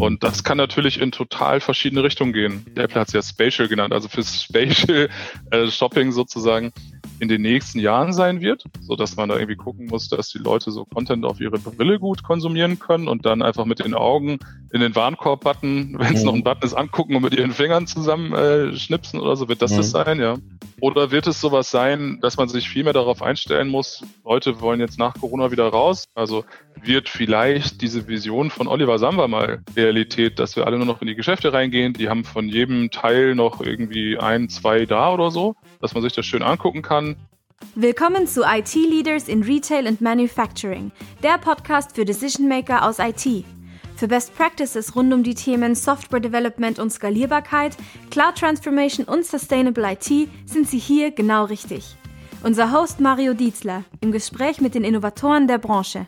Und das kann natürlich in total verschiedene Richtungen gehen. Der Apple hat es ja Spatial genannt, also für Spatial Shopping sozusagen in den nächsten Jahren sein wird, sodass man da irgendwie gucken muss, dass die Leute so Content auf ihre Brille gut konsumieren können und dann einfach mit den Augen in den Warenkorb-Button, wenn es noch ein Button ist, angucken und mit ihren Fingern zusammen schnipsen oder so. Wird das sein, ja? Oder wird es sowas sein, dass man sich viel mehr darauf einstellen muss, Leute wollen jetzt nach Corona wieder raus? Also wird vielleicht diese Vision von Oliver Samba mal Realität, dass wir alle nur noch in die Geschäfte reingehen, die haben von jedem Teil noch irgendwie 1, 2 da oder so, dass man sich das schön angucken kann. Willkommen zu IT Leaders in Retail and Manufacturing, der Podcast für Decision Maker aus IT. Für Best Practices rund um die Themen Software Development und Skalierbarkeit, Cloud Transformation und Sustainable IT sind Sie hier genau richtig. Unser Host Mario Dietzler im Gespräch mit den Innovatoren der Branche.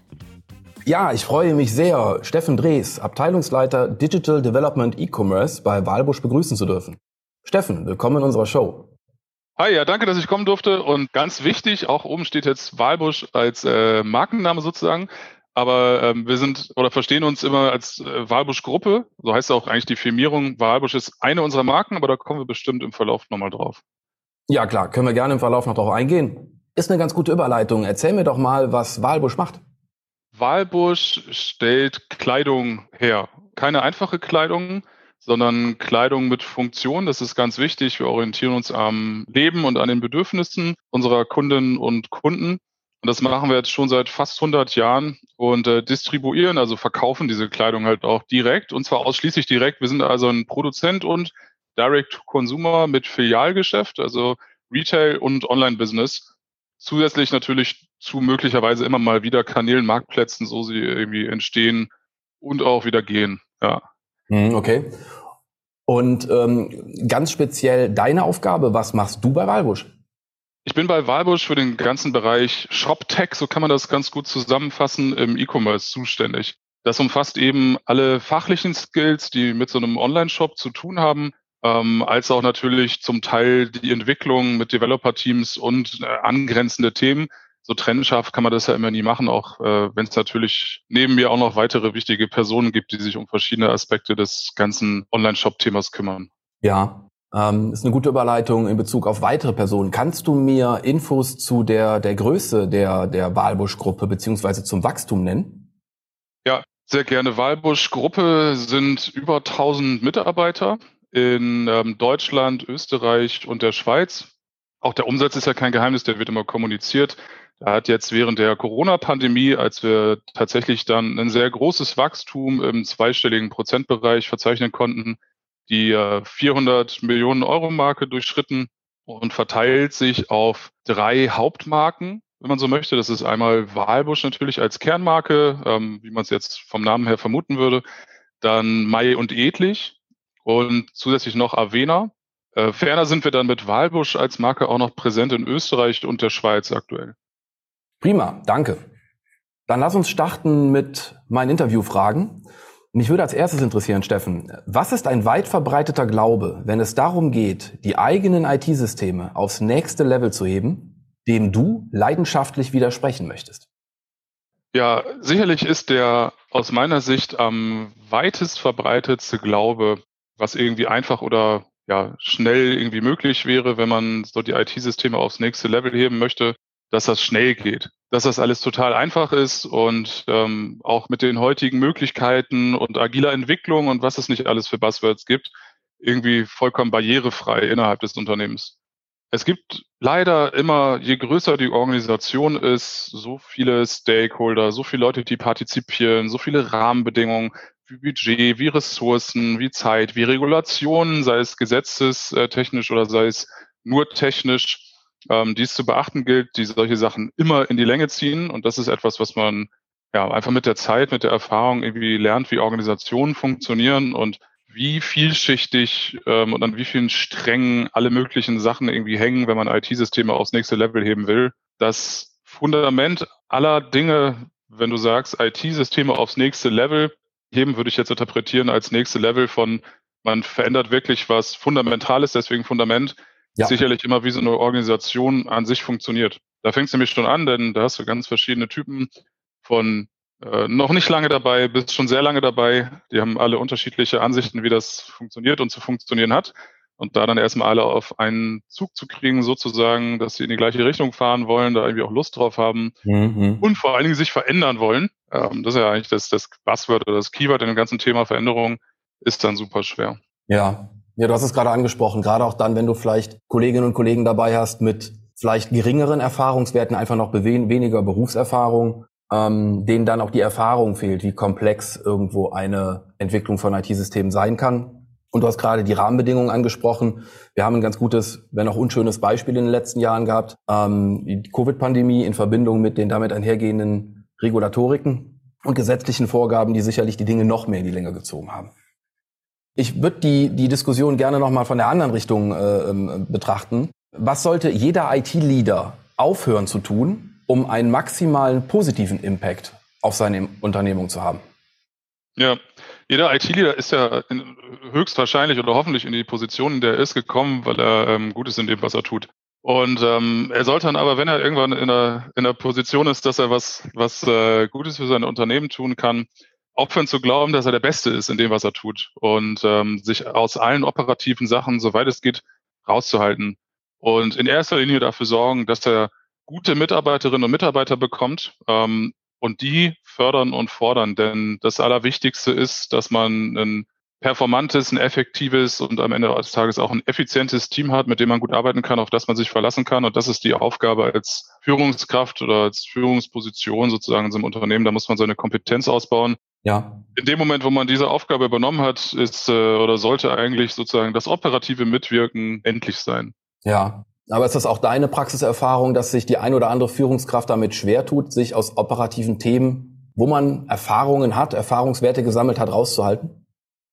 Ja, ich freue mich sehr, Steffen Drees, Abteilungsleiter Digital Development E-Commerce bei Walbusch begrüßen zu dürfen. Steffen, willkommen in unserer Show. Hi, ja, danke, dass ich kommen durfte. Und ganz wichtig, auch oben steht jetzt Walbusch als Markenname sozusagen. Aber wir sind oder verstehen uns immer als Walbusch-Gruppe. So heißt auch eigentlich die Firmierung. Walbusch ist eine unserer Marken, aber da kommen wir bestimmt im Verlauf nochmal drauf. Ja klar, können wir gerne im Verlauf noch drauf eingehen. Ist eine ganz gute Überleitung. Erzähl mir doch mal, was Walbusch macht. Walbusch stellt Kleidung her. Keine einfache Kleidung, sondern Kleidung mit Funktion. Das ist ganz wichtig. Wir orientieren uns am Leben und an den Bedürfnissen unserer Kundinnen und Kunden. Und das machen wir jetzt schon seit fast 100 Jahren und distribuieren, also verkaufen diese Kleidung halt auch direkt und zwar ausschließlich direkt. Wir sind also ein Produzent und Direct-to-Consumer mit Filialgeschäft, also Retail und Online-Business. Zusätzlich natürlich zu möglicherweise immer mal wieder Kanälen, Marktplätzen, so sie irgendwie entstehen und auch wieder gehen. Ja. Okay. Und ganz speziell deine Aufgabe, was machst du bei Walbusch? Ich bin bei Walbusch für den ganzen Bereich ShopTech, so kann man das ganz gut zusammenfassen, im E-Commerce zuständig. Das umfasst eben alle fachlichen Skills, die mit so einem Online-Shop zu tun haben, als auch natürlich zum Teil die Entwicklung mit Developer-Teams und angrenzende Themen. So trennscharf kann man das ja immer nie machen, auch wenn es natürlich neben mir auch noch weitere wichtige Personen gibt, die sich um verschiedene Aspekte des ganzen Online-Shop-Themas kümmern. Ja. Ist eine gute Überleitung in Bezug auf weitere Personen. Kannst du mir Infos zu der Größe der Walbusch-Gruppe beziehungsweise zum Wachstum nennen? Ja, sehr gerne. Walbusch-Gruppe sind über 1000 Mitarbeiter in Deutschland, Österreich und der Schweiz. Auch der Umsatz ist ja kein Geheimnis, der wird immer kommuniziert. Da hat jetzt während der Corona-Pandemie, als wir tatsächlich dann ein sehr großes Wachstum im zweistelligen Prozentbereich verzeichnen konnten, die 400 Millionen Euro Marke durchschritten und verteilt sich auf 3 Hauptmarken, wenn man so möchte. Das ist einmal Walbusch natürlich als Kernmarke, wie man es jetzt vom Namen her vermuten würde, dann May und Edlich und zusätzlich noch Avena. Ferner sind wir dann mit Walbusch als Marke auch noch präsent in Österreich und der Schweiz aktuell. Prima, danke. Dann lass uns starten mit meinen Interviewfragen. Mich würde als erstes interessieren, Steffen, was ist ein weit verbreiteter Glaube, wenn es darum geht, die eigenen IT-Systeme aufs nächste Level zu heben, dem du leidenschaftlich widersprechen möchtest? Ja, sicherlich ist der aus meiner Sicht am weitest verbreitetste Glaube, was irgendwie einfach oder ja schnell irgendwie möglich wäre, wenn man so die IT-Systeme aufs nächste Level heben möchte, dass das schnell geht, dass das alles total einfach ist und auch mit den heutigen Möglichkeiten und agiler Entwicklung und was es nicht alles für Buzzwords gibt, irgendwie vollkommen barrierefrei innerhalb des Unternehmens. Es gibt leider immer, je größer die Organisation ist, so viele Stakeholder, so viele Leute, die partizipieren, so viele Rahmenbedingungen wie Budget, wie Ressourcen, wie Zeit, wie Regulationen, sei es gesetzestechnisch oder sei es nur technisch, die es zu beachten gilt, die solche Sachen immer in die Länge ziehen. Und das ist etwas, was man ja einfach mit der Zeit, mit der Erfahrung irgendwie lernt, wie Organisationen funktionieren und wie vielschichtig und an wie vielen Strängen alle möglichen Sachen irgendwie hängen, wenn man IT-Systeme aufs nächste Level heben will. Das Fundament aller Dinge, wenn du sagst, IT-Systeme aufs nächste Level heben, würde ich jetzt interpretieren als nächste Level von, man verändert wirklich was Fundamentales, deswegen Fundament, sicherlich immer wie so eine Organisation an sich funktioniert. Da fängt es nämlich schon an, denn da hast du ganz verschiedene Typen von noch nicht lange dabei, bist schon sehr lange dabei. Die haben alle unterschiedliche Ansichten, wie das funktioniert und zu funktionieren hat. Und da dann erstmal alle auf einen Zug zu kriegen, sozusagen, dass sie in die gleiche Richtung fahren wollen, da irgendwie auch Lust drauf haben und vor allen Dingen sich verändern wollen. Das ist ja eigentlich das Buzzword oder das Keyword in dem ganzen Thema Veränderung, ist dann super schwer. Ja, du hast es gerade angesprochen, gerade auch dann, wenn du vielleicht Kolleginnen und Kollegen dabei hast mit vielleicht geringeren Erfahrungswerten, einfach noch weniger Berufserfahrung, denen dann auch die Erfahrung fehlt, wie komplex irgendwo eine Entwicklung von IT-Systemen sein kann. Und du hast gerade die Rahmenbedingungen angesprochen. Wir haben ein ganz gutes, wenn auch unschönes Beispiel in den letzten Jahren gehabt. Die Covid-Pandemie in Verbindung mit den damit einhergehenden Regulatoriken und gesetzlichen Vorgaben, die sicherlich die Dinge noch mehr in die Länge gezogen haben. Ich würde die Diskussion gerne nochmal von der anderen Richtung betrachten. Was sollte jeder IT-Leader aufhören zu tun, um einen maximalen positiven Impact auf seine Unternehmung zu haben? Ja, jeder IT-Leader ist ja höchstwahrscheinlich oder hoffentlich in die Position, in der er ist, gekommen, weil er gut ist in dem, was er tut. Und er sollte dann aber, wenn er irgendwann in der Position ist, dass er was Gutes für sein Unternehmen tun kann, aufhören zu glauben, dass er der Beste ist in dem, was er tut und sich aus allen operativen Sachen, soweit es geht, rauszuhalten. Und in erster Linie dafür sorgen, dass er gute Mitarbeiterinnen und Mitarbeiter bekommt, und die fördern und fordern, denn das Allerwichtigste ist, dass man ein performantes, ein effektives und am Ende des Tages auch ein effizientes Team hat, mit dem man gut arbeiten kann, auf das man sich verlassen kann. Und das ist die Aufgabe als Führungskraft oder als Führungsposition sozusagen in so einem Unternehmen. Da muss man seine Kompetenz ausbauen. Ja. In dem Moment, wo man diese Aufgabe übernommen hat, ist oder sollte eigentlich sozusagen das operative Mitwirken endlich sein. Ja. Aber ist das auch deine Praxiserfahrung, dass sich die ein oder andere Führungskraft damit schwer tut, sich aus operativen Themen, wo man Erfahrungen hat, Erfahrungswerte gesammelt hat, rauszuhalten?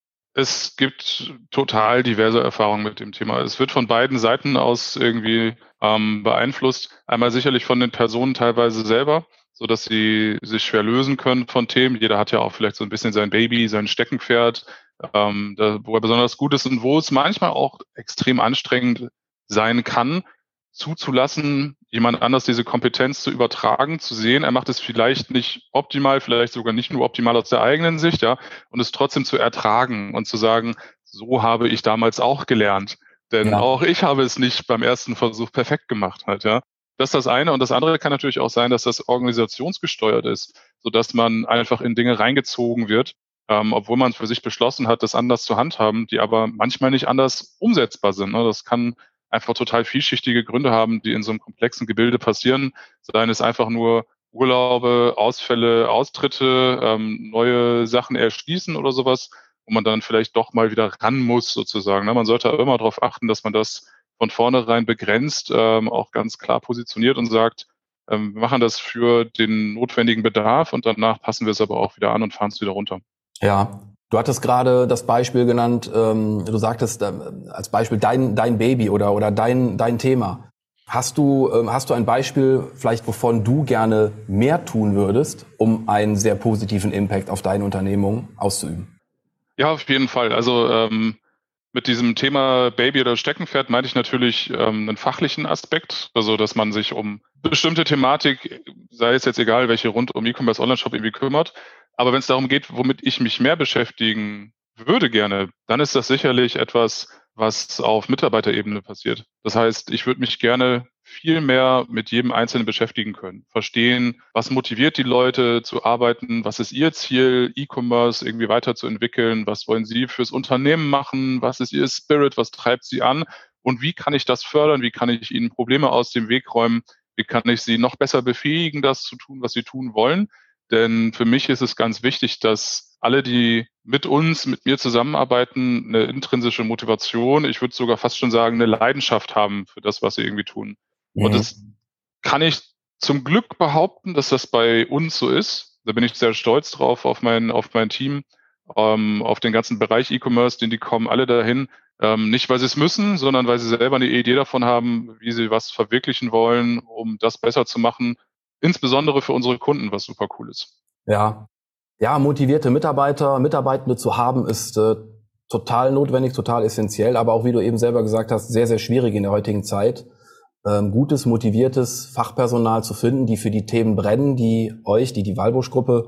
Es gibt total diverse Erfahrungen mit dem Thema. Es wird von beiden Seiten aus irgendwie beeinflusst. Einmal sicherlich von den Personen teilweise selber, so dass sie sich schwer lösen können von Themen. Jeder hat ja auch vielleicht so ein bisschen sein Baby, sein Steckenpferd, wo er besonders gut ist und wo es manchmal auch extrem anstrengend sein kann, zuzulassen, jemand anders diese Kompetenz zu übertragen, zu sehen, er macht es vielleicht nicht optimal, vielleicht sogar nicht nur optimal aus der eigenen Sicht, ja, und es trotzdem zu ertragen und zu sagen, so habe ich damals auch gelernt. Denn auch ich habe es nicht beim ersten Versuch perfekt gemacht halt, ja. Das ist das eine. Und das andere kann natürlich auch sein, dass das organisationsgesteuert ist, sodass man einfach in Dinge reingezogen wird, obwohl man für sich beschlossen hat, das anders zu handhaben, die aber manchmal nicht anders umsetzbar sind. Ne? Das kann einfach total vielschichtige Gründe haben, die in so einem komplexen Gebilde passieren. Seien es einfach nur Urlaube, Ausfälle, Austritte, neue Sachen erschließen oder sowas, wo man dann vielleicht doch mal wieder ran muss sozusagen. Man sollte immer darauf achten, dass man das von vornherein begrenzt, auch ganz klar positioniert und sagt, wir machen das für den notwendigen Bedarf und danach passen wir es aber auch wieder an und fahren es wieder runter. Ja. Du hattest gerade das Beispiel genannt, du sagtest als Beispiel dein Baby oder dein Thema. Hast du ein Beispiel vielleicht, wovon du gerne mehr tun würdest, um einen sehr positiven Impact auf deine Unternehmung auszuüben? Ja, auf jeden Fall. Also mit diesem Thema Baby oder Steckenpferd meinte ich natürlich einen fachlichen Aspekt, also dass man sich um bestimmte Thematik, sei es jetzt egal, welche rund um E-Commerce Online-Shop irgendwie kümmert, aber wenn es darum geht, womit ich mich mehr beschäftigen würde gerne, dann ist das sicherlich etwas, was auf Mitarbeiterebene passiert. Das heißt, ich würde mich gerne viel mehr mit jedem Einzelnen beschäftigen können. Verstehen, was motiviert die Leute zu arbeiten, was ist ihr Ziel, E-Commerce irgendwie weiterzuentwickeln, was wollen sie fürs Unternehmen machen, was ist ihr Spirit, was treibt sie an und wie kann ich das fördern, wie kann ich ihnen Probleme aus dem Weg räumen, wie kann ich sie noch besser befähigen, das zu tun, was sie tun wollen. Denn für mich ist es ganz wichtig, dass alle, die mit mir zusammenarbeiten, eine intrinsische Motivation, ich würde sogar fast schon sagen, eine Leidenschaft haben für das, was sie irgendwie tun. Mhm. Und das kann ich zum Glück behaupten, dass das bei uns so ist. Da bin ich sehr stolz drauf, auf mein Team, auf den ganzen Bereich E-Commerce, den die kommen alle dahin. Nicht, weil sie es müssen, sondern weil sie selber eine Idee davon haben, wie sie was verwirklichen wollen, um das besser zu machen. Insbesondere für unsere Kunden, was super cool ist. Ja, motivierte Mitarbeitende zu haben, ist total notwendig, total essentiell, aber auch, wie du eben selber gesagt hast, sehr, sehr schwierig in der heutigen Zeit. Gutes, motiviertes Fachpersonal zu finden, die für die Themen brennen, die Walbusch-Gruppe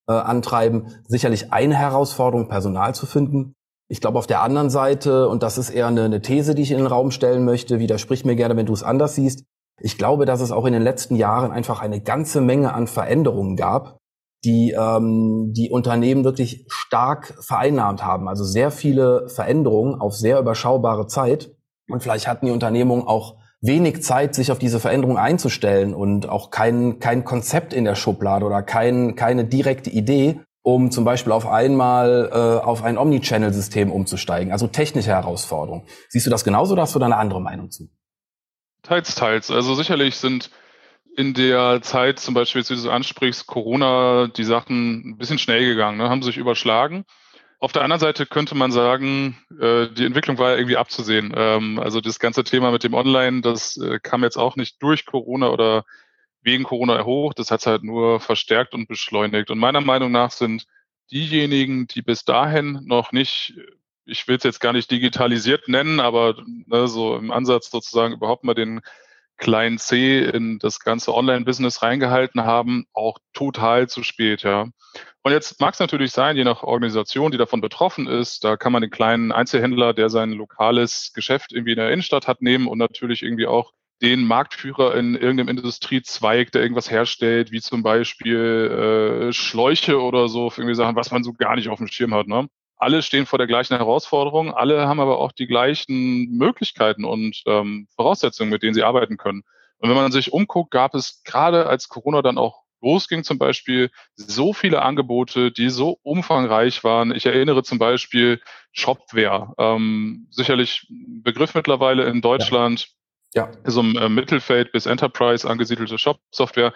antreiben. Sicherlich eine Herausforderung, Personal zu finden. Ich glaube, auf der anderen Seite, und das ist eher eine These, die ich in den Raum stellen möchte, widersprich mir gerne, wenn du es anders siehst. Ich glaube, dass es auch in den letzten Jahren einfach eine ganze Menge an Veränderungen gab, die die Unternehmen wirklich stark vereinnahmt haben. Also sehr viele Veränderungen auf sehr überschaubare Zeit. Und vielleicht hatten die Unternehmungen auch wenig Zeit, sich auf diese Veränderung einzustellen und auch kein Konzept in der Schublade oder keine direkte Idee, um zum Beispiel auf einmal auf ein Omnichannel-System umzusteigen. Also technische Herausforderungen. Siehst du das genauso oder hast du da eine andere Meinung zu? Teils, teils. Also sicherlich sind in der Zeit, zum Beispiel, wie du so ansprichst, Corona, die Sachen ein bisschen schnell gegangen, ne, haben sich überschlagen. Auf der anderen Seite könnte man sagen, die Entwicklung war ja irgendwie abzusehen. Also das ganze Thema mit dem Online, das kam jetzt auch nicht durch Corona oder wegen Corona hoch. Das hat es halt nur verstärkt und beschleunigt. Und meiner Meinung nach sind diejenigen, die bis dahin noch nicht, ich will es jetzt gar nicht digitalisiert nennen, aber ne, so im Ansatz sozusagen überhaupt mal den kleinen C in das ganze Online-Business reingehalten haben, auch total zu spät, ja. Und jetzt mag es natürlich sein, je nach Organisation, die davon betroffen ist, da kann man den kleinen Einzelhändler, der sein lokales Geschäft irgendwie in der Innenstadt hat, nehmen und natürlich irgendwie auch den Marktführer in irgendeinem Industriezweig, der irgendwas herstellt, wie zum Beispiel Schläuche oder so, für irgendwie Sachen, was man so gar nicht auf dem Schirm hat, ne? Alle stehen vor der gleichen Herausforderung, alle haben aber auch die gleichen Möglichkeiten und Voraussetzungen, mit denen sie arbeiten können. Und wenn man sich umguckt, gab es gerade als Corona dann auch losging zum Beispiel so viele Angebote, die so umfangreich waren. Ich erinnere zum Beispiel Shopware, sicherlich ein Begriff mittlerweile in Deutschland, Ja. so im Mittelfeld bis Enterprise angesiedelte Shop-Software,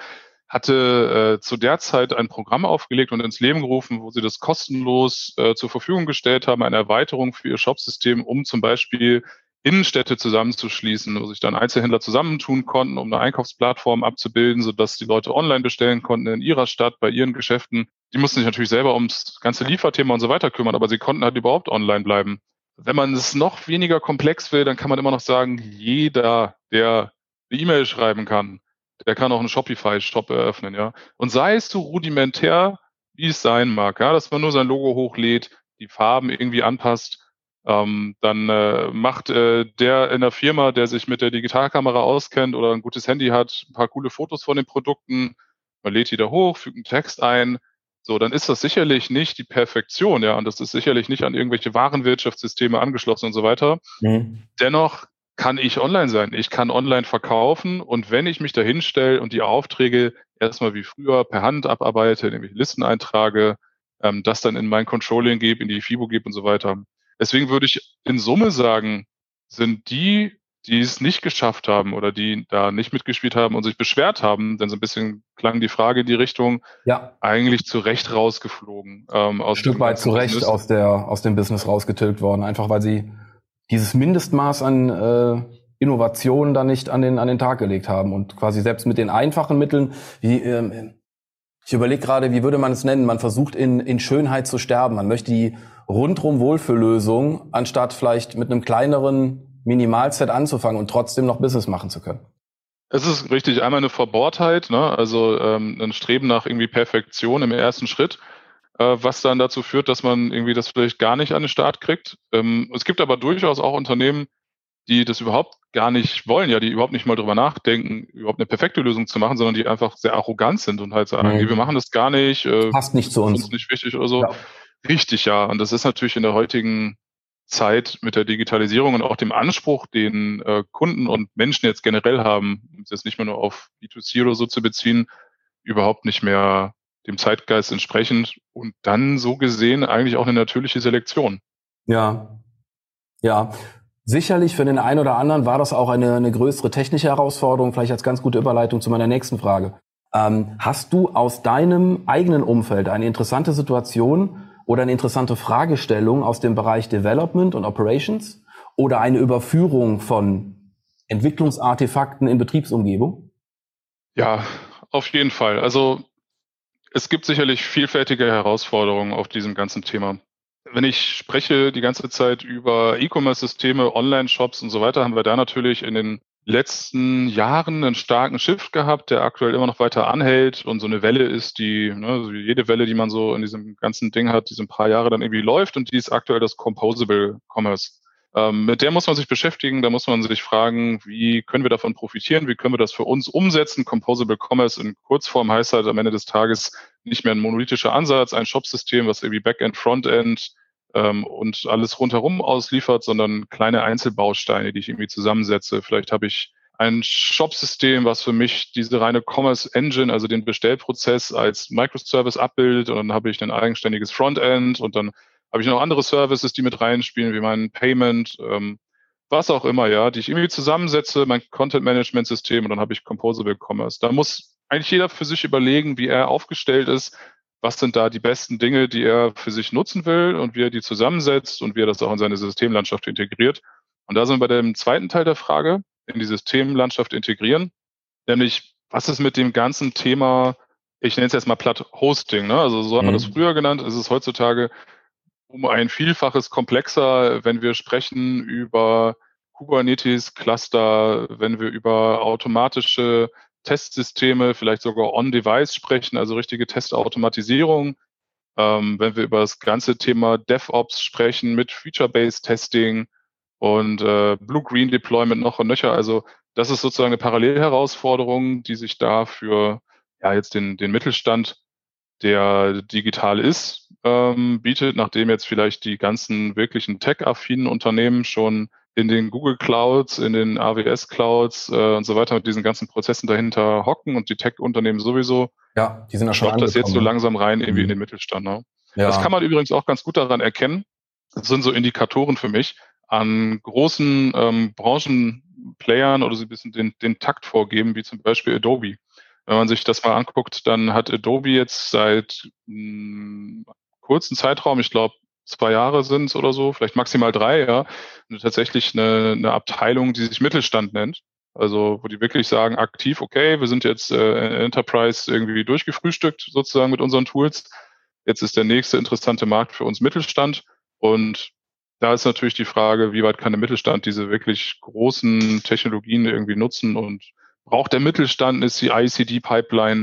hatte zu der Zeit ein Programm aufgelegt und ins Leben gerufen, wo sie das kostenlos zur Verfügung gestellt haben, eine Erweiterung für ihr Shopsystem, um zum Beispiel Innenstädte zusammenzuschließen, wo sich dann Einzelhändler zusammentun konnten, um eine Einkaufsplattform abzubilden, sodass die Leute online bestellen konnten in ihrer Stadt, bei ihren Geschäften. Die mussten sich natürlich selber ums ganze Lieferthema und so weiter kümmern, aber sie konnten halt überhaupt online bleiben. Wenn man es noch weniger komplex will, dann kann man immer noch sagen, jeder, der eine E-Mail schreiben kann, der kann auch einen Shopify-Shop eröffnen, ja. Und sei es so rudimentär, wie es sein mag, ja, dass man nur sein Logo hochlädt, die Farben irgendwie anpasst, dann macht der in der Firma, der sich mit der Digitalkamera auskennt oder ein gutes Handy hat, ein paar coole Fotos von den Produkten, man lädt die da hoch, fügt einen Text ein, so, dann ist das sicherlich nicht die Perfektion, ja, und das ist sicherlich nicht an irgendwelche Warenwirtschaftssysteme angeschlossen und so weiter. Mhm. Dennoch kann ich online sein. Ich kann online verkaufen und wenn ich mich da hinstelle und die Aufträge erstmal wie früher per Hand abarbeite, nämlich Listen eintrage, das dann in mein Controlling gebe, in die FIBO gebe und so weiter. Deswegen würde ich in Summe sagen, sind die, die es nicht geschafft haben oder die da nicht mitgespielt haben und sich beschwert haben, denn so ein bisschen klang die Frage in die Richtung, Ja, eigentlich zu Recht rausgeflogen. ein Aus Stück diesem weit ganzen zu Recht Business. aus dem Business rausgetilgt worden, einfach weil sie dieses Mindestmaß an Innovationen da nicht an den Tag gelegt haben und quasi selbst mit den einfachen Mitteln, wie ich überlege gerade, wie würde man es nennen? Man versucht in Schönheit zu sterben. Man möchte die rundrum Wohlfühllösung, anstatt vielleicht mit einem kleineren Minimalset anzufangen und trotzdem noch Business machen zu können. Es ist richtig, einmal eine Verbohrtheit, ne? Also ein Streben nach irgendwie Perfektion im ersten Schritt, was dann dazu führt, dass man irgendwie das vielleicht gar nicht an den Start kriegt. Es gibt aber durchaus auch Unternehmen, die das überhaupt gar nicht wollen, ja, die überhaupt nicht mal drüber nachdenken, überhaupt eine perfekte Lösung zu machen, sondern die einfach sehr arrogant sind und halt sagen, nee, wir machen das gar nicht, Passt nicht zu ist uns. uns nicht wichtig oder so. Ja. Richtig, ja. Und das ist natürlich in der heutigen Zeit mit der Digitalisierung und auch dem Anspruch, den Kunden und Menschen jetzt generell haben, um es jetzt nicht mehr nur auf B2C oder so zu beziehen, überhaupt nicht mehr dem Zeitgeist entsprechend und dann so gesehen eigentlich auch eine natürliche Selektion. Ja, ja. Sicherlich für den einen oder anderen war das auch eine größere technische Herausforderung, vielleicht als ganz gute Überleitung zu meiner nächsten Frage. Hast du aus deinem eigenen Umfeld eine interessante Situation oder eine interessante Fragestellung aus dem Bereich Development und Operations oder eine Überführung von Entwicklungsartefakten in Betriebsumgebung? Ja, auf jeden Fall. Also es gibt sicherlich vielfältige Herausforderungen auf diesem ganzen Thema. Wenn ich spreche die ganze Zeit über E-Commerce-Systeme, Online-Shops und so weiter, haben wir da natürlich in den letzten Jahren einen starken Shift gehabt, der aktuell immer noch weiter anhält und so eine Welle ist, die, ne, so wie jede Welle, die man so in diesem ganzen Ding hat, die so ein paar Jahre dann irgendwie läuft, und die ist aktuell das Composable Commerce. Mit der muss man sich beschäftigen, da muss man sich fragen, wie können wir davon profitieren, wie können wir das für uns umsetzen. Composable Commerce in Kurzform heißt halt am Ende des Tages nicht mehr ein monolithischer Ansatz, ein Shopsystem, was irgendwie Backend, Frontend und alles rundherum ausliefert, sondern kleine Einzelbausteine, die ich irgendwie zusammensetze. Vielleicht habe ich ein Shop-System, was für mich diese reine Commerce Engine, also den Bestellprozess als Microservice abbildet, und dann habe ich ein eigenständiges Frontend, und dann habe ich noch andere Services, die mit reinspielen, wie mein Payment, was auch immer, ja, die ich irgendwie zusammensetze, mein Content-Management-System, und dann habe ich Composable Commerce. Da muss eigentlich jeder für sich überlegen, wie er aufgestellt ist, was sind da die besten Dinge, die er für sich nutzen will und wie er die zusammensetzt und wie er das auch in seine Systemlandschaft integriert. Und da sind wir bei dem zweiten Teil der Frage, in die Systemlandschaft integrieren, nämlich was ist mit dem ganzen Thema, ich nenne es jetzt mal platt Hosting, ne? Also so hat man das früher genannt, es ist heutzutage um ein Vielfaches komplexer, wenn wir sprechen über Kubernetes-Cluster, wenn wir über automatische Testsysteme, vielleicht sogar on-device sprechen, also richtige Testautomatisierung. Wenn wir über das ganze Thema DevOps sprechen mit Feature-Based Testing und Blue-Green Deployment noch und nöcher. Also das ist sozusagen eine Parallelherausforderung, die sich da für jetzt den Mittelstand, der digital ist, bietet, nachdem jetzt vielleicht die ganzen wirklichen tech-affinen Unternehmen schon in den Google Clouds, in den AWS Clouds und so weiter mit diesen ganzen Prozessen dahinter hocken und die Tech-Unternehmen sowieso. Ja, die sind ja schon angekommen. Das jetzt so langsam rein irgendwie in den Mittelstand. Ne? Ja. Das kann man übrigens auch ganz gut daran erkennen. Das sind so Indikatoren für mich an großen Branchenplayern oder so ein bisschen den Takt vorgeben, wie zum Beispiel Adobe. Wenn man sich das mal anguckt, dann hat Adobe jetzt seit kurzen Zeitraum, ich glaube 2 Jahre sind es oder so, vielleicht maximal 3, ja, tatsächlich eine Abteilung, die sich Mittelstand nennt. Also wo die wirklich sagen, aktiv, okay, wir sind jetzt Enterprise irgendwie durchgefrühstückt sozusagen mit unseren Tools. Jetzt ist der nächste interessante Markt für uns Mittelstand. Und da ist natürlich die Frage, wie weit kann der Mittelstand diese wirklich großen Technologien irgendwie nutzen, und braucht der Mittelstand eine CI/CD-Pipeline,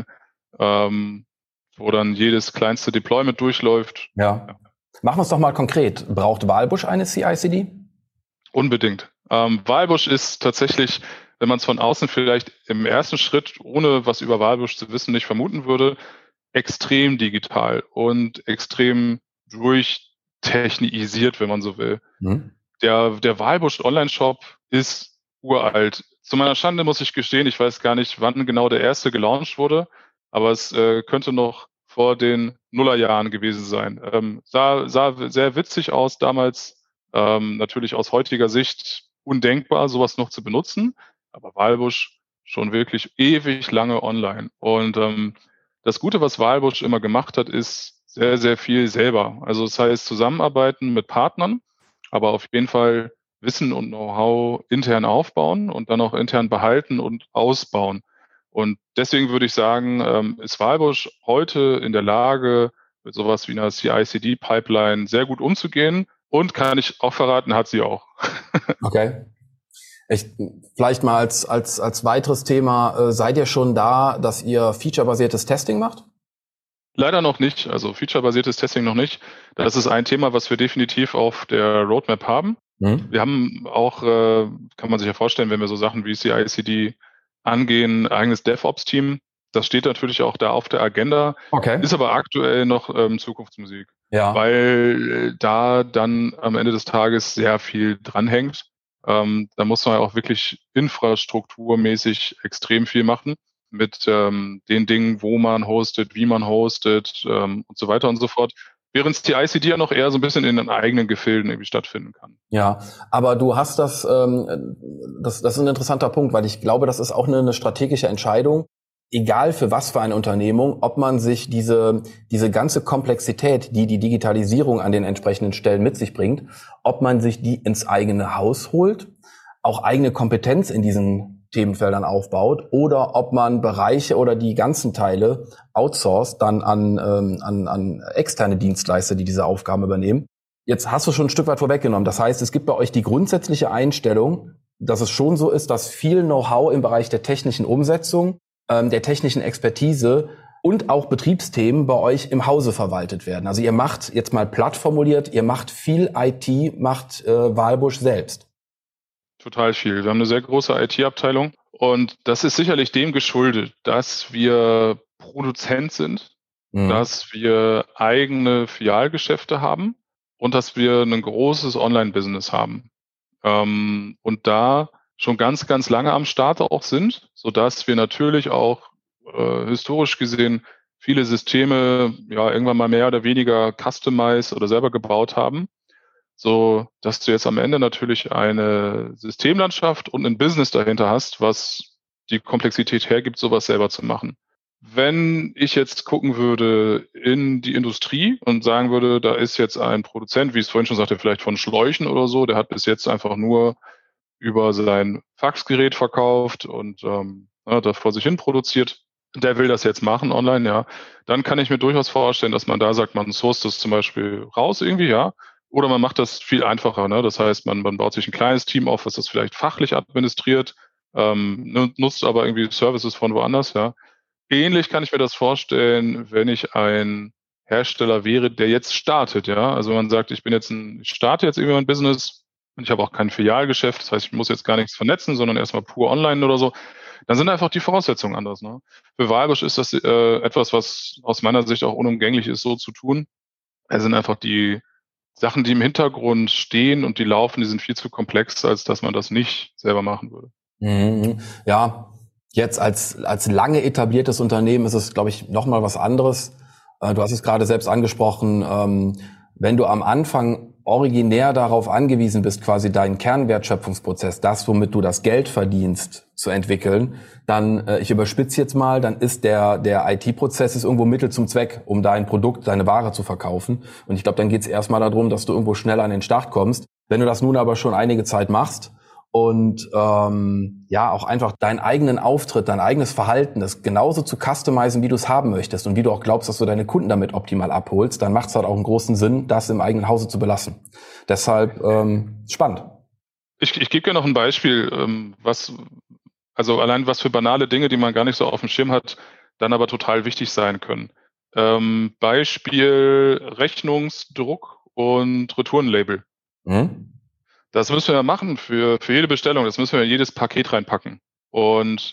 wo dann jedes kleinste Deployment durchläuft? Ja. Machen wir es doch mal konkret. Braucht Walbusch eine CI/CD? Unbedingt. Walbusch ist tatsächlich, wenn man es von außen vielleicht im ersten Schritt, ohne was über Walbusch zu wissen, nicht vermuten würde, extrem digital und extrem durchtechnisiert, wenn man so will. Der Walbusch Online-Shop ist uralt. Zu meiner Schande muss ich gestehen, ich weiß gar nicht, wann genau der erste gelauncht wurde, aber es könnte noch vor den Nullerjahren gewesen sein. Sah sehr witzig aus damals, natürlich aus heutiger Sicht undenkbar, sowas noch zu benutzen, aber Walbusch schon wirklich ewig lange online. Und das Gute, was Walbusch immer gemacht hat, ist sehr, sehr viel selber. Also das heißt, zusammenarbeiten mit Partnern, aber auf jeden Fall Wissen und Know-how intern aufbauen und dann auch intern behalten und ausbauen. Und deswegen würde ich sagen, ist Walbusch heute in der Lage, mit sowas wie einer CI/CD-Pipeline sehr gut umzugehen, und kann ich auch verraten, hat sie auch. Okay. Vielleicht mal als weiteres Thema, seid ihr schon da, dass ihr featurebasiertes Testing macht? Leider noch nicht, also featurebasiertes Testing noch nicht. Das ist ein Thema, was wir definitiv auf der Roadmap haben. Wir haben auch, kann man sich ja vorstellen, wenn wir so Sachen wie CI/CD angehen, eigenes DevOps-Team. Das steht natürlich auch da auf der Agenda, ist aber aktuell noch Zukunftsmusik, weil da dann am Ende des Tages sehr viel dranhängt. Da muss man ja auch wirklich infrastrukturmäßig extrem viel machen mit den Dingen, wo man hostet, wie man hostet und so weiter und so fort. Während CI/CD ja noch eher so ein bisschen in den eigenen Gefilden irgendwie stattfinden kann. Ja, aber du hast das ist ein interessanter Punkt, weil ich glaube, das ist auch eine strategische Entscheidung, egal für was für eine Unternehmung, ob man sich diese ganze Komplexität, die Digitalisierung an den entsprechenden Stellen mit sich bringt, ob man sich die ins eigene Haus holt, auch eigene Kompetenz in diesen Themenfeldern aufbaut, oder ob man Bereiche oder die ganzen Teile outsourced dann an externe Dienstleister, die diese Aufgaben übernehmen. Jetzt hast du schon ein Stück weit vorweggenommen. Das heißt, es gibt bei euch die grundsätzliche Einstellung, dass es schon so ist, dass viel Know-how im Bereich der technischen Umsetzung, der technischen Expertise und auch Betriebsthemen bei euch im Hause verwaltet werden. Also ihr macht, jetzt mal platt formuliert, ihr macht viel IT, macht Walbusch selbst. Total viel. Wir haben eine sehr große IT-Abteilung und das ist sicherlich dem geschuldet, dass wir Produzent sind, dass wir eigene Filialgeschäfte haben und dass wir ein großes Online-Business haben. Und da schon ganz, ganz lange am Start auch sind, sodass wir natürlich auch historisch gesehen viele Systeme ja irgendwann mal mehr oder weniger customized oder selber gebaut haben, so dass du jetzt am Ende natürlich eine Systemlandschaft und ein Business dahinter hast, was die Komplexität hergibt, sowas selber zu machen. Wenn ich jetzt gucken würde in die Industrie und sagen würde, da ist jetzt ein Produzent, wie ich es vorhin schon sagte, vielleicht von Schläuchen oder so, der hat bis jetzt einfach nur über sein Faxgerät verkauft und das vor sich hin produziert, der will das jetzt machen online, ja, dann kann ich mir durchaus vorstellen, dass man da sagt, man sourced das zum Beispiel raus irgendwie, ja, oder man macht das viel einfacher, ne? Das heißt, man baut sich ein kleines Team auf, was das vielleicht fachlich administriert, nutzt aber irgendwie Services von woanders, ja. Ähnlich kann ich mir das vorstellen, wenn ich ein Hersteller wäre, der jetzt startet, ja. Also wenn man sagt, ich starte jetzt irgendwie mein Business und ich habe auch kein Filialgeschäft, das heißt, ich muss jetzt gar nichts vernetzen, sondern erstmal pur online oder so, dann sind einfach die Voraussetzungen anders, ne? Für Walbusch ist das etwas, was aus meiner Sicht auch unumgänglich ist, so zu tun. Es sind einfach die Sachen, die im Hintergrund stehen und die laufen, die sind viel zu komplex, als dass man das nicht selber machen würde. Ja, jetzt als lange etabliertes Unternehmen ist es, glaube ich, nochmal was anderes. Du hast es gerade selbst angesprochen, wenn du am Anfang originär darauf angewiesen bist, quasi deinen Kernwertschöpfungsprozess, das, womit du das Geld verdienst, zu entwickeln, dann, ich überspitze jetzt mal, dann ist der IT-Prozess ist irgendwo Mittel zum Zweck, um dein Produkt, deine Ware zu verkaufen. Und ich glaube, dann geht es erstmal darum, dass du irgendwo schneller an den Start kommst. Wenn du das nun aber schon einige Zeit machst und auch einfach deinen eigenen Auftritt, dein eigenes Verhalten, das genauso zu customizen, wie du es haben möchtest und wie du auch glaubst, dass du deine Kunden damit optimal abholst, dann macht es halt auch einen großen Sinn, das im eigenen Hause zu belassen. Deshalb spannend. Ich gebe dir noch ein Beispiel, was für banale Dinge, die man gar nicht so auf dem Schirm hat, dann aber total wichtig sein können. Beispiel Rechnungsdruck und Retourenlabel. Das müssen wir machen für jede Bestellung. Das müssen wir in jedes Paket reinpacken. Und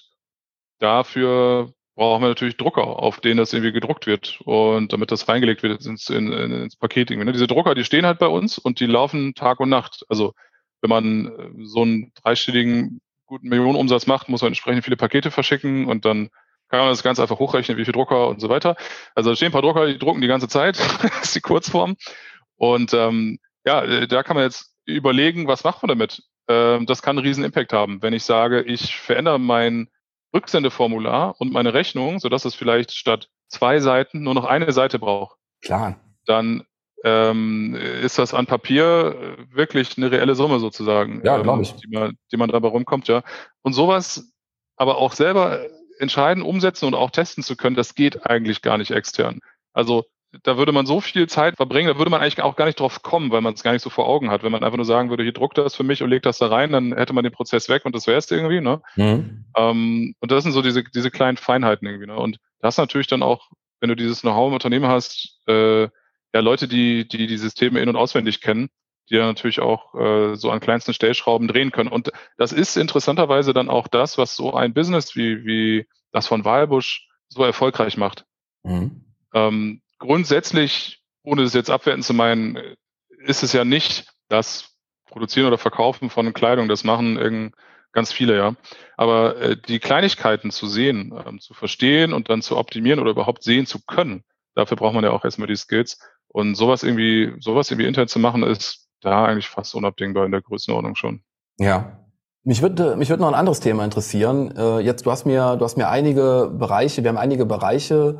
dafür brauchen wir natürlich Drucker, auf denen das irgendwie gedruckt wird. Und damit das reingelegt wird ins Paket irgendwie. Diese Drucker, die stehen halt bei uns und die laufen Tag und Nacht. Also wenn man so einen dreistelligen guten Millionenumsatz macht, muss man entsprechend viele Pakete verschicken und dann kann man das ganz einfach hochrechnen, wie viele Drucker und so weiter. Also da stehen ein paar Drucker, die drucken die ganze Zeit. Das ist die Kurzform. Und da kann man jetzt überlegen, was macht man damit? Das kann einen riesen Impact haben. Wenn ich sage, ich verändere mein Rücksendeformular und meine Rechnung, sodass es vielleicht statt 2 Seiten nur noch eine Seite braucht. Klar. Dann ist das an Papier wirklich eine reelle Summe sozusagen, ja, glaube ich, die man dabei rumkommt, ja. Und sowas aber auch selber entscheiden, umsetzen und auch testen zu können, das geht eigentlich gar nicht extern. Also da würde man so viel Zeit verbringen, da würde man eigentlich auch gar nicht drauf kommen, weil man es gar nicht so vor Augen hat. Wenn man einfach nur sagen würde, hier druckt das für mich und legt das da rein, dann hätte man den Prozess weg und das wäre es irgendwie, ne? Und das sind so diese kleinen Feinheiten irgendwie, ne? Und das natürlich dann auch, wenn du dieses Know-how im Unternehmen hast, Leute, die Systeme in- und auswendig kennen, die dann natürlich auch so an kleinsten Stellschrauben drehen können. Und das ist interessanterweise dann auch das, was so ein Business wie das von Walbusch so erfolgreich macht. Grundsätzlich, ohne das jetzt abwerten zu meinen, ist es ja nicht das Produzieren oder Verkaufen von Kleidung, das machen ganz viele, ja. Aber die Kleinigkeiten zu sehen, zu verstehen und dann zu optimieren oder überhaupt sehen zu können, dafür braucht man ja auch erstmal die Skills. Und sowas irgendwie intern zu machen, ist da eigentlich fast unabdingbar in der Größenordnung schon. Ja. Mich würde noch ein anderes Thema interessieren. Jetzt, du hast mir einige Bereiche, wir haben einige Bereiche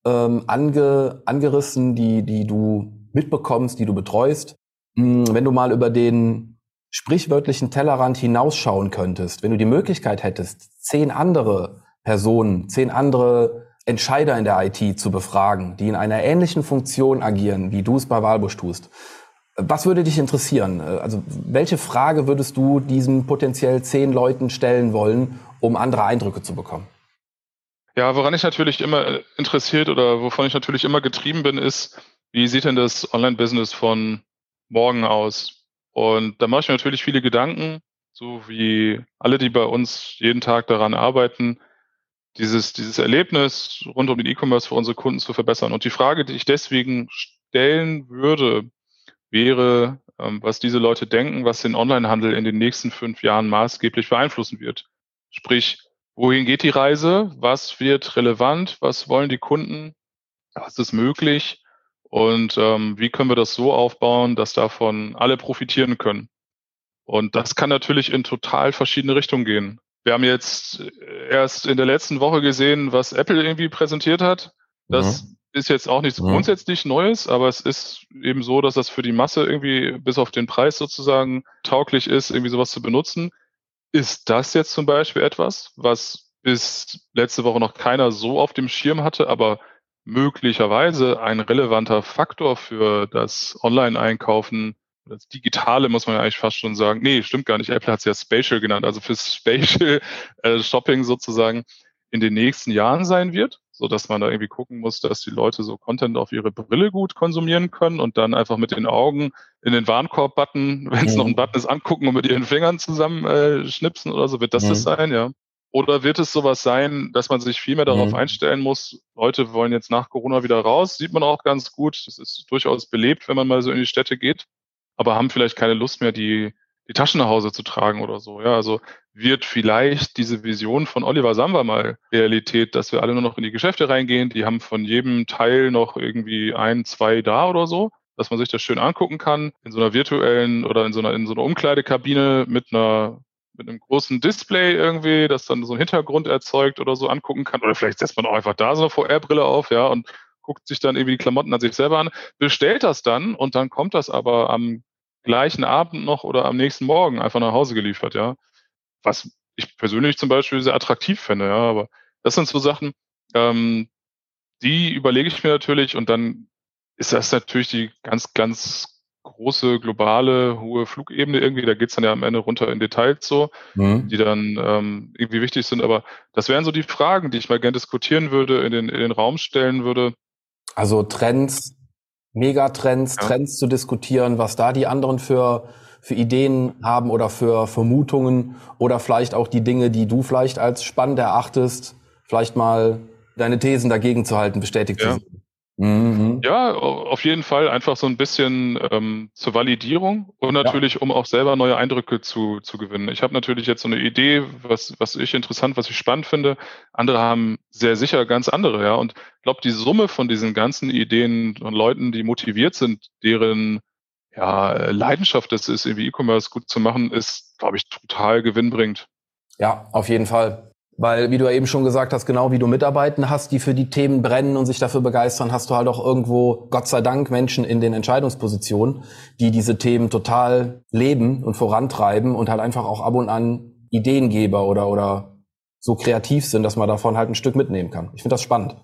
angerissen, die du mitbekommst, die du betreust. Wenn du mal über den sprichwörtlichen Tellerrand hinausschauen könntest, wenn du die Möglichkeit hättest, 10 andere Personen, 10 andere Entscheider in der IT zu befragen, die in einer ähnlichen Funktion agieren, wie du es bei Walbusch tust, Was würde dich interessieren? Also welche Frage würdest du diesen potenziell 10 Leuten stellen wollen, um andere Eindrücke zu bekommen? Ja, woran ich natürlich immer interessiert oder wovon ich natürlich immer getrieben bin, ist, wie sieht denn das Online-Business von morgen aus? Und da mache ich mir natürlich viele Gedanken, so wie alle, die bei uns jeden Tag daran arbeiten, dieses Erlebnis rund um den E-Commerce für unsere Kunden zu verbessern. Und die Frage, die ich deswegen stellen würde, wäre, was diese Leute denken, was den Onlinehandel in den nächsten 5 Jahren maßgeblich beeinflussen wird. Sprich, wohin geht die Reise? Was wird relevant? Was wollen die Kunden? Was ist möglich? Und wie können wir das so aufbauen, dass davon alle profitieren können? Und das kann natürlich in total verschiedene Richtungen gehen. Wir haben jetzt erst in der letzten Woche gesehen, was Apple irgendwie präsentiert hat. Das ist jetzt auch nichts grundsätzlich Neues, aber es ist eben so, dass das für die Masse irgendwie bis auf den Preis sozusagen tauglich ist, irgendwie sowas zu benutzen. Ist das jetzt zum Beispiel etwas, was bis letzte Woche noch keiner so auf dem Schirm hatte, aber möglicherweise ein relevanter Faktor für das Online-Einkaufen, das Digitale muss man ja eigentlich fast schon sagen. Nee, stimmt gar nicht. Apple hat es ja Spatial genannt, also fürs Spatial Shopping sozusagen in den nächsten Jahren sein wird, so dass man da irgendwie gucken muss, dass die Leute so Content auf ihre Brille gut konsumieren können und dann einfach mit den Augen in den Warenkorb-Button, wenn es noch ein Button ist, angucken und mit ihren Fingern zusammen schnipsen oder so. Wird das sein, ja? Oder wird es sowas sein, dass man sich viel mehr darauf einstellen muss, Leute wollen jetzt nach Corona wieder raus, sieht man auch ganz gut, das ist durchaus belebt, wenn man mal so in die Städte geht, aber haben vielleicht keine Lust mehr, die Taschen nach Hause zu tragen oder so. Ja, also wird vielleicht diese Vision von Oliver Samba mal Realität, dass wir alle nur noch in die Geschäfte reingehen, die haben von jedem Teil noch irgendwie 1, 2 da oder so, dass man sich das schön angucken kann, in so einer virtuellen oder in so einer Umkleidekabine mit einem großen Display irgendwie, das dann so einen Hintergrund erzeugt oder so angucken kann. Oder vielleicht setzt man auch einfach da so eine VR-Brille auf, ja, und guckt sich dann irgendwie die Klamotten an sich selber an, bestellt das dann und dann kommt das aber am gleichen Abend noch oder am nächsten Morgen einfach nach Hause geliefert, ja. Was ich persönlich zum Beispiel sehr attraktiv finde, ja, aber das sind so Sachen, die überlege ich mir natürlich und dann ist das natürlich die ganz, ganz große, globale, hohe Flugebene irgendwie. Da geht's dann ja am Ende runter in Details so, die dann irgendwie wichtig sind. Aber das wären so die Fragen, die ich mal gerne diskutieren würde, in den Raum stellen würde. Also Trends, Megatrends, Trends zu diskutieren, was da die anderen für Ideen haben oder für Vermutungen oder vielleicht auch die Dinge, die du vielleicht als spannend erachtest, vielleicht mal deine Thesen dagegen zu halten, bestätigt zu sehen. Ja, auf jeden Fall einfach so ein bisschen zur Validierung und natürlich, um auch selber neue Eindrücke zu gewinnen. Ich habe natürlich jetzt so eine Idee, was ich interessant, was ich spannend finde. Andere haben sehr sicher ganz andere, ja. Und ich glaube, die Summe von diesen ganzen Ideen von Leuten, die motiviert sind, deren Leidenschaft es ist, irgendwie E-Commerce gut zu machen, ist, glaube ich, total gewinnbringend. Ja, auf jeden Fall. Weil, wie du ja eben schon gesagt hast, genau wie du Mitarbeitende hast, die für die Themen brennen und sich dafür begeistern, hast du halt auch irgendwo, Gott sei Dank, Menschen in den Entscheidungspositionen, die diese Themen total leben und vorantreiben und halt einfach auch ab und an Ideengeber oder so kreativ sind, dass man davon halt ein Stück mitnehmen kann. Ich finde das spannend.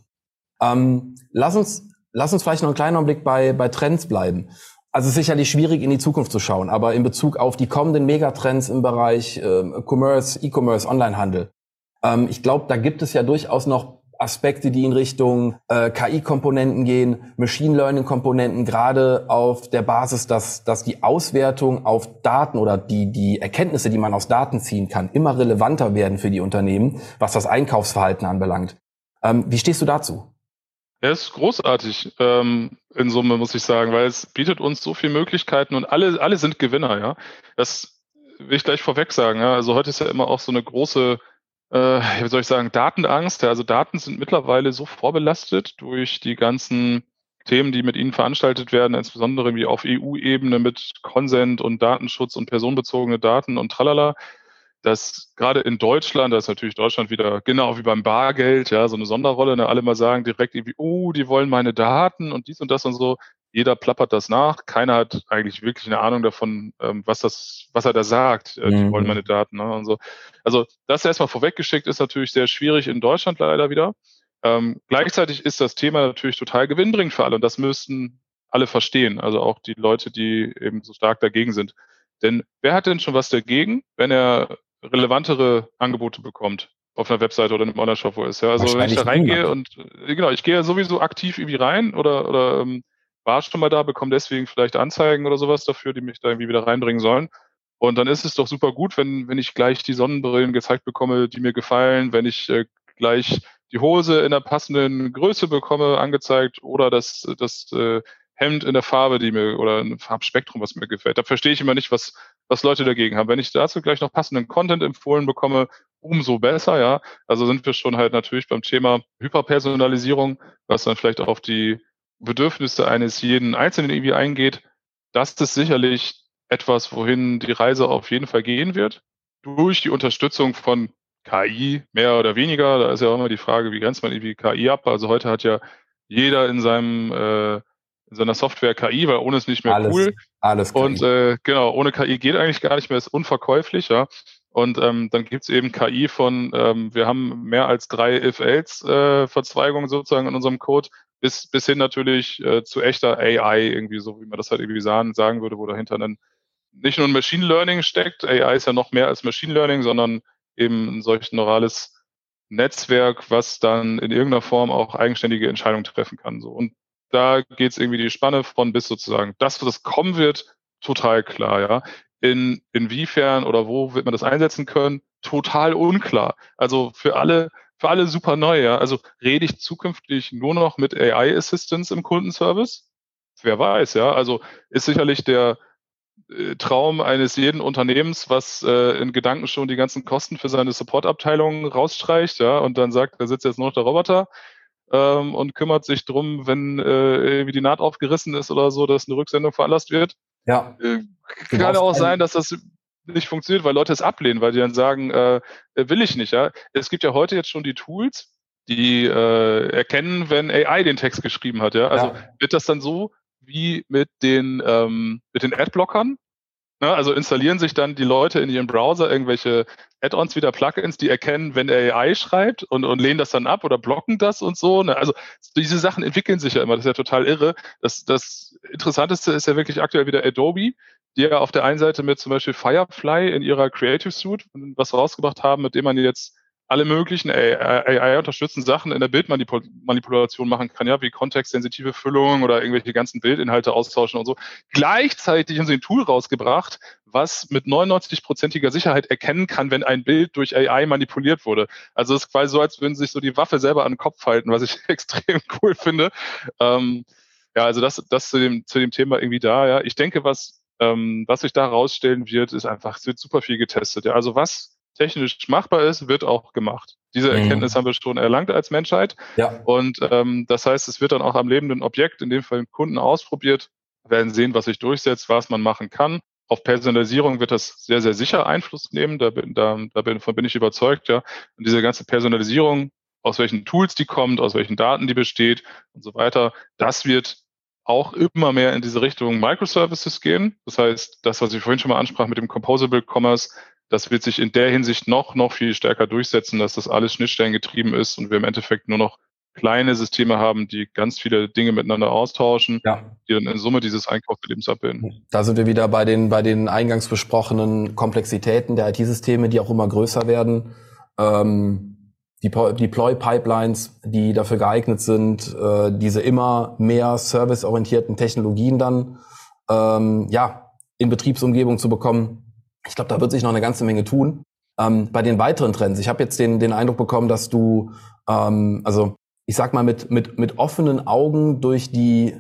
Lass uns vielleicht noch einen kleinen Blick bei Trends bleiben. Also es ist sicherlich schwierig, in die Zukunft zu schauen, aber in Bezug auf die kommenden Megatrends im Bereich Commerce, E-Commerce, Onlinehandel. Ich glaube, da gibt es ja durchaus noch Aspekte, die in Richtung KI-Komponenten gehen, Machine Learning-Komponenten, gerade auf der Basis, dass die Auswertung auf Daten oder die Erkenntnisse, die man aus Daten ziehen kann, immer relevanter werden für die Unternehmen, was das Einkaufsverhalten anbelangt. Wie stehst du dazu? Ja, ist großartig in Summe, muss ich sagen, weil es bietet uns so viele Möglichkeiten und alle sind Gewinner, ja. Das will ich gleich vorweg sagen, ja. Also heute ist ja immer auch so eine große wie soll ich sagen, Datenangst. Ja, also Daten sind mittlerweile so vorbelastet durch die ganzen Themen, die mit ihnen veranstaltet werden, insbesondere wie auf EU-Ebene mit Consent und Datenschutz und personenbezogene Daten und tralala, dass gerade in Deutschland, da ist natürlich Deutschland wieder genau wie beim Bargeld, ja, so eine Sonderrolle, ne, alle mal sagen direkt irgendwie, oh, die wollen meine Daten und dies und das und so. Jeder plappert das nach. Keiner hat eigentlich wirklich eine Ahnung davon, was er da sagt. Die wollen meine Daten, ne, und so. Also das erstmal vorweggeschickt ist natürlich sehr schwierig in Deutschland leider wieder. Gleichzeitig ist das Thema natürlich total gewinnbringend für alle und das müssten alle verstehen, also auch die Leute, die eben so stark dagegen sind. Denn wer hat denn schon was dagegen, wenn er relevantere Angebote bekommt auf einer Webseite oder einem Online-Shop, wo er ist? Ja, also wenn ich da reingehe und genau, ich gehe ja sowieso aktiv irgendwie rein oder war schon mal da, bekomme deswegen vielleicht Anzeigen oder sowas dafür, die mich da irgendwie wieder reinbringen sollen. Und dann ist es doch super gut, wenn ich gleich die Sonnenbrillen gezeigt bekomme, die mir gefallen, wenn ich gleich die Hose in der passenden Größe bekomme, angezeigt, oder das Hemd in der Farbe, die mir, oder ein Farbspektrum, was mir gefällt. Da verstehe ich immer nicht, was Leute dagegen haben. Wenn ich dazu gleich noch passenden Content empfohlen bekomme, umso besser, ja. Also sind wir schon halt natürlich beim Thema Hyperpersonalisierung, was dann vielleicht auf die Bedürfnisse eines jeden Einzelnen irgendwie eingeht. Das ist sicherlich etwas, wohin die Reise auf jeden Fall gehen wird. Durch die Unterstützung von KI, mehr oder weniger. Da ist ja auch immer die Frage, wie grenzt man irgendwie KI ab? Also heute hat ja jeder in seiner Software KI, weil ohne ist nicht mehr cool. Alles KI. Und genau, ohne KI geht eigentlich gar nicht mehr, ist unverkäuflich, ja. Und dann gibt's eben KI von, wir haben mehr als 3 If-Else-Verzweigungen sozusagen in unserem Code, bis hin natürlich zu echter AI, irgendwie so, wie man das halt irgendwie sagen würde, wo dahinter dann nicht nur ein Machine Learning steckt. AI ist ja noch mehr als Machine Learning, sondern eben ein solch neurales Netzwerk, was dann in irgendeiner Form auch eigenständige Entscheidungen treffen kann. So. Und da geht's irgendwie die Spanne von bis sozusagen. Das, was kommen wird, total klar, ja. Inwiefern oder wo wird man das einsetzen können? Total unklar. Also für alle super neu, ja. Also rede ich zukünftig nur noch mit AI Assistance im Kundenservice? Wer weiß, ja. Also ist sicherlich der Traum eines jeden Unternehmens, was in Gedanken schon die ganzen Kosten für seine Supportabteilung rausstreicht, ja, und dann sagt, da sitzt jetzt nur noch der Roboter und kümmert sich drum, wenn irgendwie die Naht aufgerissen ist oder so, dass eine Rücksendung veranlasst wird. Ja. Kann auch sein, dass das nicht funktioniert, weil Leute es ablehnen, weil die dann sagen, will ich nicht, ja. Es gibt ja heute jetzt schon die Tools, die erkennen, wenn AI den Text geschrieben hat, ja. Also wird das dann so wie mit den Adblockern? Ne? Also installieren sich dann die Leute in ihrem Browser irgendwelche Add-ons wieder, Plugins, die erkennen, wenn AI schreibt und lehnen das dann ab oder blocken das und so. Ne? Also diese Sachen entwickeln sich ja immer, das ist ja total irre. Das Interessanteste ist ja wirklich aktuell wieder Adobe, die ja auf der einen Seite mit zum Beispiel Firefly in ihrer Creative Suite was rausgebracht haben, mit dem man jetzt alle möglichen AI-unterstützten Sachen in der Bildmanipulation machen kann, ja, wie kontextsensitive Füllung oder irgendwelche ganzen Bildinhalte austauschen und so. Gleichzeitig haben sie ein Tool rausgebracht, was mit 99%iger Sicherheit erkennen kann, wenn ein Bild durch AI manipuliert wurde. Also es ist quasi so, als würden sie sich so die Waffe selber an den Kopf halten, was ich extrem cool finde. Ja, also das zu dem Thema irgendwie da, ja. Ich denke, was sich da rausstellen wird, ist einfach, es wird super viel getestet. Ja. Also was technisch machbar ist, wird auch gemacht. Diese Erkenntnis haben wir schon erlangt als Menschheit. Ja. Und das heißt, es wird dann auch am lebenden Objekt, in dem Fall dem Kunden, ausprobiert. Wir werden sehen, was sich durchsetzt, was man machen kann. Auf Personalisierung wird das sehr, sehr sicher Einfluss nehmen. Davon bin ich überzeugt. Ja. Und diese ganze Personalisierung, aus welchen Tools die kommt, aus welchen Daten die besteht und so weiter, das wird auch immer mehr in diese Richtung Microservices gehen. Das heißt, das, was ich vorhin schon mal ansprach mit dem Composable Commerce, das wird sich in der Hinsicht noch viel stärker durchsetzen, dass das alles schnittstellengetrieben ist und wir im Endeffekt nur noch kleine Systeme haben, die ganz viele Dinge miteinander austauschen, die dann in Summe dieses Einkaufserlebnis abbilden. Da sind wir wieder bei den eingangs besprochenen Komplexitäten der IT-Systeme, die auch immer größer werden. Die Deploy-Pipelines, die dafür geeignet sind, diese immer mehr serviceorientierten Technologien dann in Betriebsumgebung zu bekommen. Ich glaube, da wird sich noch eine ganze Menge tun. Bei den weiteren Trends, ich habe jetzt den Eindruck bekommen, dass du, also ich sag mal, mit offenen Augen durch die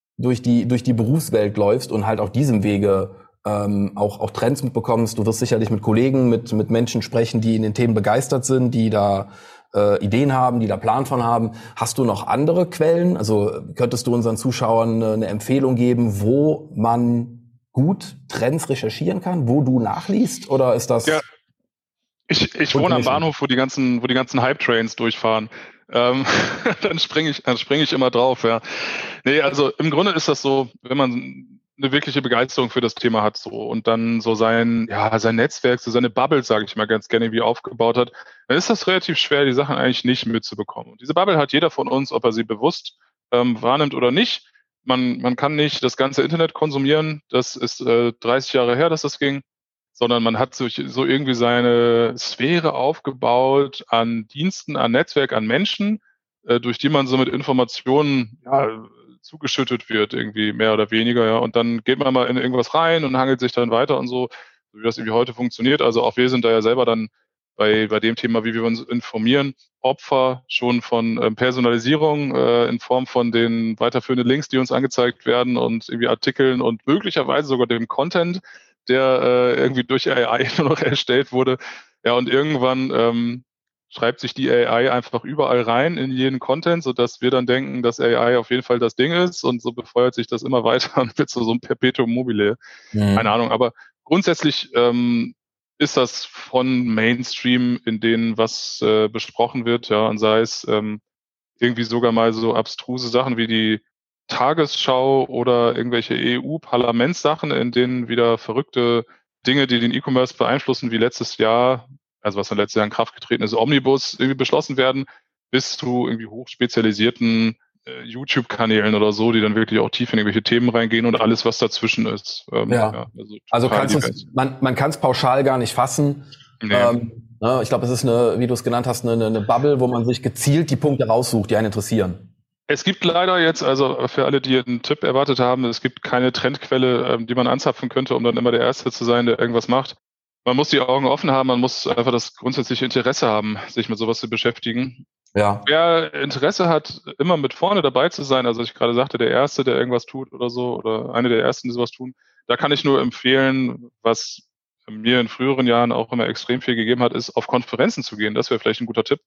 Berufswelt läufst und halt auf diesem Wege auch Trends mitbekommst. Du wirst sicherlich mit Kollegen, mit Menschen sprechen, die in den Themen begeistert sind, die da Ideen haben, die da Plan von haben. Hast du noch andere Quellen? Also könntest du unseren Zuschauern eine Empfehlung geben, wo man gut Trends recherchieren kann, wo du nachliest, oder ist das? Ja, ich wohne am Bahnhof, wo die ganzen Hype-Trains durchfahren. Dann springe ich immer drauf, ja. Nee, also im Grunde ist das so, wenn man eine wirkliche Begeisterung für das Thema hat so und dann so sein Netzwerk, so seine Bubble, sage ich mal ganz gerne, wie aufgebaut hat, dann ist das relativ schwer, die Sachen eigentlich nicht mitzubekommen. Und diese Bubble hat jeder von uns, ob er sie bewusst wahrnimmt oder nicht. man kann nicht das ganze Internet konsumieren, das ist 30 Jahre her, dass das ging, sondern man hat so irgendwie seine Sphäre aufgebaut an Diensten, an Netzwerk, an Menschen, durch die man so mit Informationen zugeschüttet wird, irgendwie mehr oder weniger, ja. Und dann geht man mal in irgendwas rein und hangelt sich dann weiter und so wie das irgendwie heute funktioniert. Also auch wir sind da ja selber dann bei dem Thema, wie wir uns informieren, Opfer schon von Personalisierung in Form von den weiterführenden Links, die uns angezeigt werden und irgendwie Artikeln und möglicherweise sogar dem Content, der irgendwie durch AI nur noch erstellt wurde. Ja, und irgendwann schreibt sich die AI einfach überall rein in jeden Content, sodass wir dann denken, dass AI auf jeden Fall das Ding ist und so befeuert sich das immer weiter und wird so ein Perpetuum mobile. Keine Ahnung, aber grundsätzlich ist das von Mainstream, in denen was besprochen wird, ja, und sei es irgendwie sogar mal so abstruse Sachen wie die Tagesschau oder irgendwelche EU-Parlamentssachen, in denen wieder verrückte Dinge, die den E-Commerce beeinflussen, wie letztes Jahr, also was dann letztes Jahr in Kraft getreten ist, Omnibus irgendwie beschlossen werden, bis zu irgendwie hochspezialisierten YouTube-Kanälen oder so, die dann wirklich auch tief in irgendwelche Themen reingehen und alles, was dazwischen ist. Also man kann es pauschal gar nicht fassen. Nee. Ich glaube, es ist wie du es genannt hast, eine Bubble, wo man sich gezielt die Punkte raussucht, die einen interessieren. Es gibt leider jetzt, also für alle, die einen Tipp erwartet haben, es gibt keine Trendquelle, die man anzapfen könnte, um dann immer der Erste zu sein, der irgendwas macht. Man muss die Augen offen haben, man muss einfach das grundsätzliche Interesse haben, sich mit sowas zu beschäftigen. Ja. Wer Interesse hat, immer mit vorne dabei zu sein, also ich gerade sagte, der Erste, der irgendwas tut oder so, oder eine der Ersten, die sowas tun, da kann ich nur empfehlen, was mir in früheren Jahren auch immer extrem viel gegeben hat, ist auf Konferenzen zu gehen. Das wäre vielleicht ein guter Tipp.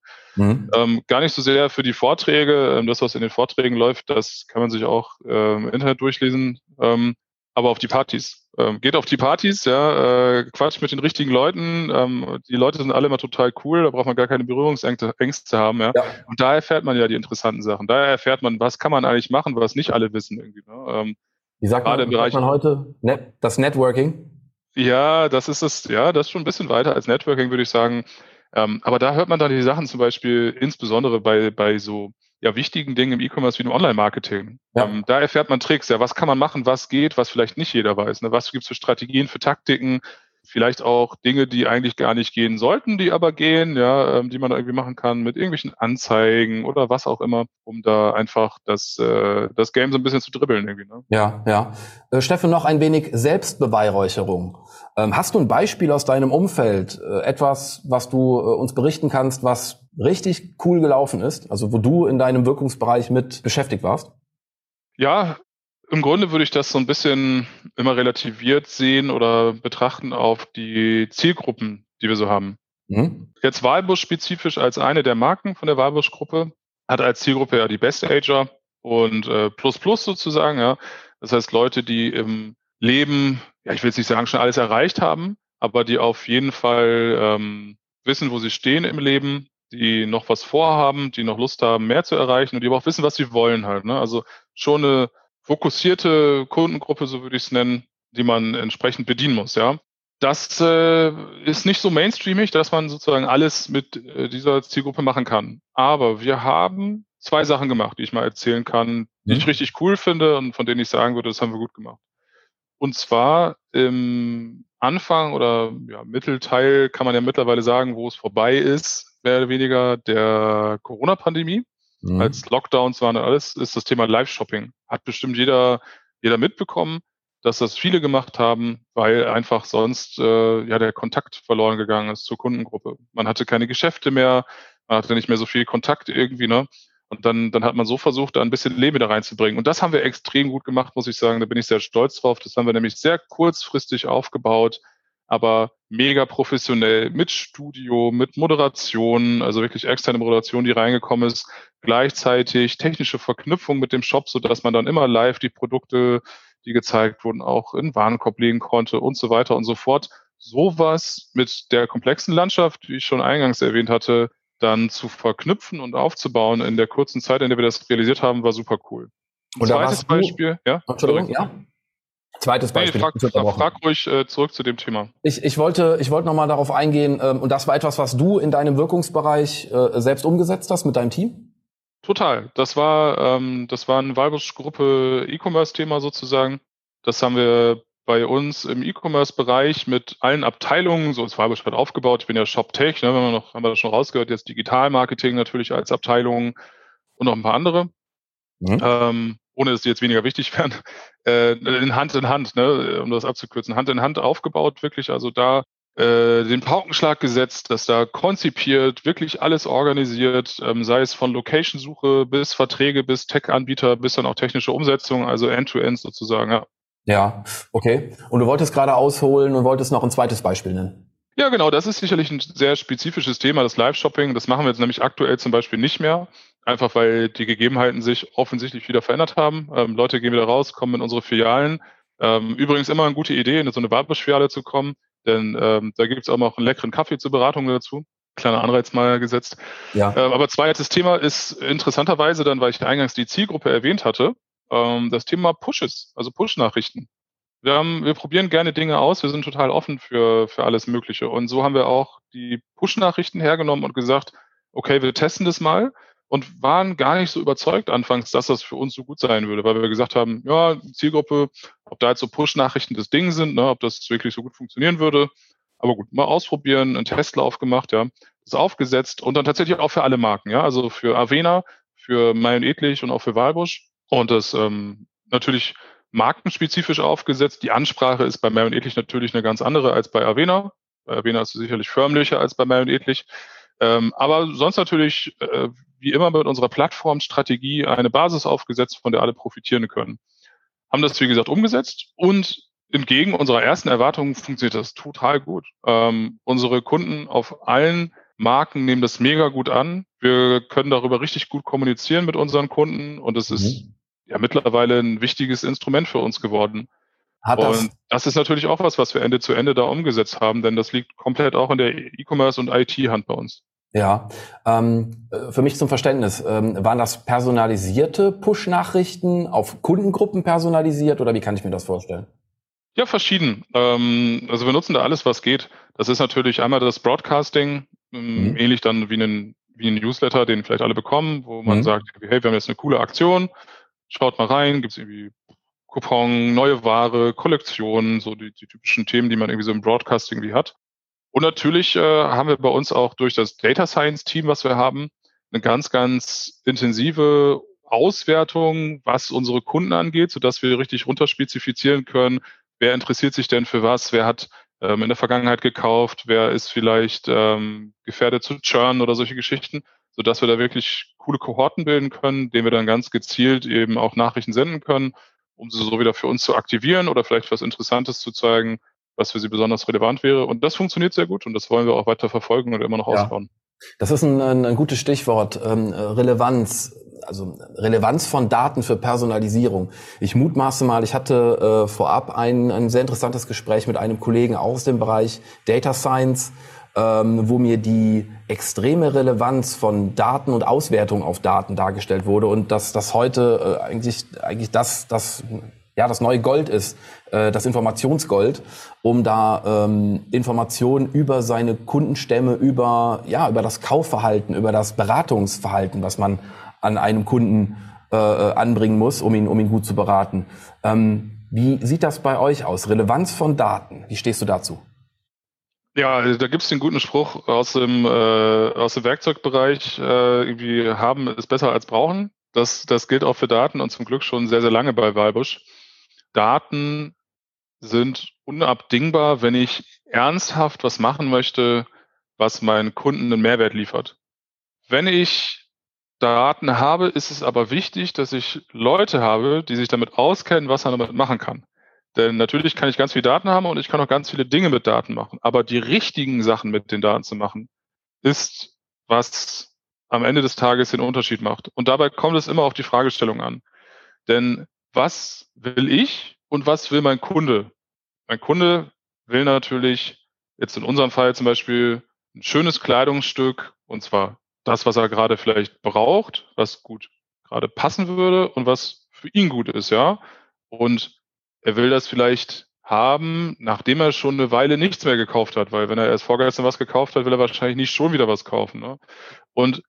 Gar nicht so sehr für die Vorträge. Das, was in den Vorträgen läuft, das kann man sich auch im Internet durchlesen. Aber auf die Partys. Geht auf die Partys, ja, quatscht mit den richtigen Leuten. Die Leute sind alle immer total cool, da braucht man gar keine Berührungsängste haben, ja. Und da erfährt man ja die interessanten Sachen. Da erfährt man, was kann man eigentlich machen, was nicht alle wissen irgendwie. Ne? Wie sagt man heute? Das Networking? Ja, das ist schon ein bisschen weiter als Networking, würde ich sagen. Aber da hört man dann die Sachen zum Beispiel insbesondere bei so wichtigen Dingen im E-Commerce wie im Online-Marketing. Ja. Da erfährt man Tricks, was kann man machen, was geht, was vielleicht nicht jeder weiß. Ne? Was gibt's für Strategien, für Taktiken, vielleicht auch Dinge, die eigentlich gar nicht gehen sollten, die aber gehen, die man irgendwie machen kann mit irgendwelchen Anzeigen oder was auch immer, um da einfach das Game so ein bisschen zu dribbeln irgendwie. Ne? Ja. Steffen, noch ein wenig Selbstbeweihräucherung. Hast du ein Beispiel aus deinem Umfeld, etwas, was du uns berichten kannst, was richtig cool gelaufen ist, also wo du in deinem Wirkungsbereich mit beschäftigt warst? Ja, im Grunde würde ich das so ein bisschen immer relativiert sehen oder betrachten auf die Zielgruppen, die wir so haben. Jetzt Walbusch spezifisch als eine der Marken von der Walbusch-Gruppe, hat als Zielgruppe ja die Best-Ager und Plus sozusagen, ja. Das heißt Leute, die im Leben, ich will jetzt nicht sagen, schon alles erreicht haben, aber die auf jeden Fall wissen, wo sie stehen im Leben, die noch was vorhaben, die noch Lust haben, mehr zu erreichen und die aber auch wissen, was sie wollen halt. Ne? Also schon eine fokussierte Kundengruppe, so würde ich es nennen, die man entsprechend bedienen muss, ja. Das ist nicht so mainstreamig, dass man sozusagen alles mit dieser Zielgruppe machen kann. Aber wir haben 2 Sachen gemacht, die ich mal erzählen kann, die ich richtig cool finde und von denen ich sagen würde, das haben wir gut gemacht. Und zwar im Anfang oder Mittelteil kann man ja mittlerweile sagen, wo es vorbei ist, mehr oder weniger der Corona-Pandemie. Als Lockdowns waren und alles, ist das Thema Live-Shopping. Hat bestimmt jeder mitbekommen, dass das viele gemacht haben, weil einfach sonst der Kontakt verloren gegangen ist zur Kundengruppe. Man hatte keine Geschäfte mehr, man hatte nicht mehr so viel Kontakt irgendwie, ne? Und dann hat man so versucht, da ein bisschen Leben da reinzubringen. Und das haben wir extrem gut gemacht, muss ich sagen. Da bin ich sehr stolz drauf. Das haben wir nämlich sehr kurzfristig aufgebaut, aber mega professionell mit Studio, mit Moderation, also wirklich externe Moderation, die reingekommen ist, gleichzeitig technische Verknüpfung mit dem Shop, so dass man dann immer live die Produkte, die gezeigt wurden, auch in den Warenkorb legen konnte und so weiter und so fort. Sowas mit der komplexen Landschaft, wie ich schon eingangs erwähnt hatte, dann zu verknüpfen und aufzubauen in der kurzen Zeit, in der wir das realisiert haben, war super cool. Ein zweites Beispiel, Entschuldigung, ja. Zweites Beispiel. Frag ruhig zurück zu dem Thema. Ich wollte noch mal darauf eingehen, und das war etwas, was du in deinem Wirkungsbereich selbst umgesetzt hast mit deinem Team? Total. Das war eine Walbusch-Gruppe E-Commerce-Thema sozusagen. Das haben wir bei uns im E-Commerce-Bereich mit allen Abteilungen, so ist Walbusch halt aufgebaut. Ich bin ja Shop-Tech, ne, haben wir das schon rausgehört, jetzt Digital-Marketing natürlich als Abteilung und noch ein paar andere. Ohne dass die jetzt weniger wichtig wären, in Hand, ne, um das abzukürzen, Hand in Hand aufgebaut, wirklich, also da den Paukenschlag gesetzt, dass da konzipiert, wirklich alles organisiert, sei es von Location-Suche bis Verträge, bis Tech-Anbieter, bis dann auch technische Umsetzung, also End-to-End sozusagen, ja. Ja, okay. Und du wolltest gerade ausholen und wolltest noch ein zweites Beispiel nennen. Ja, genau, das ist sicherlich ein sehr spezifisches Thema, das Live-Shopping. Das machen wir jetzt nämlich aktuell zum Beispiel nicht mehr, einfach weil die Gegebenheiten sich offensichtlich wieder verändert haben. Leute gehen wieder raus, kommen in unsere Filialen. Übrigens immer eine gute Idee, in so eine Walbusch-Filiale zu kommen, denn da gibt es auch noch einen leckeren Kaffee zur Beratung dazu. Kleiner Anreiz mal gesetzt. Ja. Aber zweites Thema ist interessanterweise dann, weil ich eingangs die Zielgruppe erwähnt hatte, das Thema Pushes, also Push-Nachrichten. Wir probieren gerne Dinge aus, wir sind total offen für alles Mögliche. Und so haben wir auch die Push-Nachrichten hergenommen und gesagt, okay, wir testen das mal und waren gar nicht so überzeugt anfangs, dass das für uns so gut sein würde, weil wir gesagt haben, ja, die Zielgruppe, ob da jetzt so Push-Nachrichten das Ding sind, ne, ob das wirklich so gut funktionieren würde. Aber gut, mal ausprobieren, einen Testlauf gemacht, ja, das aufgesetzt und dann tatsächlich auch für alle Marken, ja, also für Avena, für Mai und Edlich und auch für Walbusch. Und das natürlich markenspezifisch aufgesetzt. Die Ansprache ist bei Mai und Edlich natürlich eine ganz andere als bei Avena. Bei Avena ist sie sicherlich förmlicher als bei Mai und Edlich. Aber sonst natürlich, wie immer mit unserer Plattformstrategie, eine Basis aufgesetzt, von der alle profitieren können. Haben das, wie gesagt, umgesetzt und entgegen unserer ersten Erwartungen funktioniert das total gut. Unsere Kunden auf allen Marken nehmen das mega gut an. Wir können darüber richtig gut kommunizieren mit unseren Kunden und es ist ja mittlerweile ein wichtiges Instrument für uns geworden. Und das ist natürlich auch was wir Ende zu Ende da umgesetzt haben, denn das liegt komplett auch in der E-Commerce und IT-Hand bei uns. Ja, für mich zum Verständnis, waren das personalisierte Push-Nachrichten, auf Kundengruppen personalisiert oder wie kann ich mir das vorstellen? Ja, verschieden. Also wir nutzen da alles, was geht. Das ist natürlich einmal das Broadcasting, ähnlich dann wie ein Newsletter, den vielleicht alle bekommen, wo man sagt, hey, wir haben jetzt eine coole Aktion, schaut mal rein, gibt's irgendwie Coupon, neue Ware, Kollektionen, so die typischen Themen, die man irgendwie so im Broadcasting irgendwie hat. Und natürlich haben wir bei uns auch durch das Data Science Team, was wir haben, eine ganz, ganz intensive Auswertung, was unsere Kunden angeht, sodass wir richtig runterspezifizieren können, wer interessiert sich denn für was, wer hat in der Vergangenheit gekauft, wer ist vielleicht gefährdet zu churn oder solche Geschichten, sodass wir da wirklich coole Kohorten bilden können, denen wir dann ganz gezielt eben auch Nachrichten senden können, um sie so wieder für uns zu aktivieren oder vielleicht was Interessantes zu zeigen, was für sie besonders relevant wäre. Und das funktioniert sehr gut und das wollen wir auch weiter verfolgen und immer noch ausbauen. Das ist ein gutes Stichwort, Relevanz. Also Relevanz von Daten für Personalisierung. Ich mutmaße mal, ich hatte vorab ein sehr interessantes Gespräch mit einem Kollegen aus dem Bereich Data Science, wo mir die extreme Relevanz von Daten und Auswertung auf Daten dargestellt wurde und dass das heute eigentlich das neue Gold ist, das Informationsgold, um da Informationen über seine Kundenstämme, über das Kaufverhalten, über das Beratungsverhalten, was man an einem Kunden anbringen muss, um ihn gut zu beraten. Wie sieht das bei euch aus? Relevanz von Daten. Wie stehst du dazu? Ja, da gibt es den guten Spruch aus dem Werkzeugbereich, irgendwie haben ist besser als brauchen. Das gilt auch für Daten und zum Glück schon sehr, sehr lange bei Walbusch. Daten sind unabdingbar, wenn ich ernsthaft was machen möchte, was meinen Kunden einen Mehrwert liefert. Wenn ich Daten habe, ist es aber wichtig, dass ich Leute habe, die sich damit auskennen, was man damit machen kann. Denn natürlich kann ich ganz viele Daten haben und ich kann auch ganz viele Dinge mit Daten machen. Aber die richtigen Sachen mit den Daten zu machen, ist, was am Ende des Tages den Unterschied macht. Und dabei kommt es immer auf die Fragestellung an. Denn was will ich und was will mein Kunde? Mein Kunde will natürlich jetzt in unserem Fall zum Beispiel ein schönes Kleidungsstück, und zwar das, was er gerade vielleicht braucht, was gut gerade passen würde und was für ihn gut ist, ja. Und er will das vielleicht haben, nachdem er schon eine Weile nichts mehr gekauft hat, weil wenn er erst vorgestern was gekauft hat, will er wahrscheinlich nicht schon wieder was kaufen, ne? Und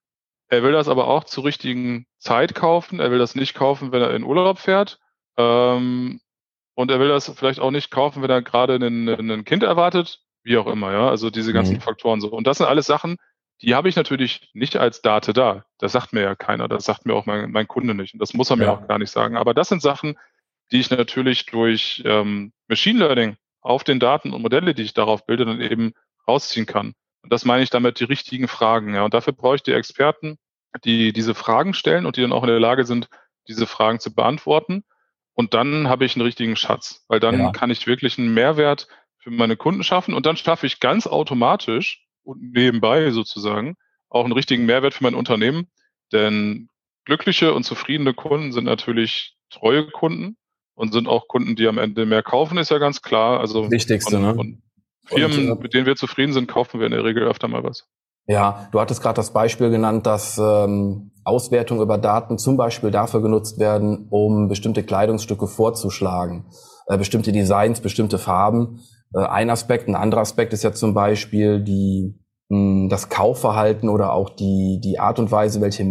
Er will das aber auch zur richtigen Zeit kaufen. Er will das nicht kaufen, wenn er in Urlaub fährt. Und er will das vielleicht auch nicht kaufen, wenn er gerade ein Kind erwartet, wie auch immer, ja. Also diese ganzen Faktoren so. Und das sind alles Sachen, die habe ich natürlich nicht als Date da. Das sagt mir ja keiner. Das sagt mir auch mein Kunde nicht. Und das muss er mir auch gar nicht sagen. Aber das sind Sachen, die ich natürlich durch Machine Learning auf den Daten und Modelle, die ich darauf bilde, dann eben rausziehen kann. Und das meine ich damit die richtigen Fragen. Ja. Und dafür brauche ich die Experten, die diese Fragen stellen und die dann auch in der Lage sind, diese Fragen zu beantworten. Und dann habe ich einen richtigen Schatz, weil dann kann ich wirklich einen Mehrwert für meine Kunden schaffen und dann schaffe ich ganz automatisch und nebenbei sozusagen auch einen richtigen Mehrwert für mein Unternehmen. Denn glückliche und zufriedene Kunden sind natürlich treue Kunden und sind auch Kunden, die am Ende mehr kaufen, ist ja ganz klar. Also Wichtigste, und Firmen, mit denen wir zufrieden sind, kaufen wir in der Regel öfter mal was. Ja, du hattest gerade das Beispiel genannt, dass Auswertungen über Daten zum Beispiel dafür genutzt werden, um bestimmte Kleidungsstücke vorzuschlagen, bestimmte Designs, bestimmte Farben. Ein Aspekt, ein anderer Aspekt ist ja zum Beispiel das Kaufverhalten oder auch die Art und Weise, welche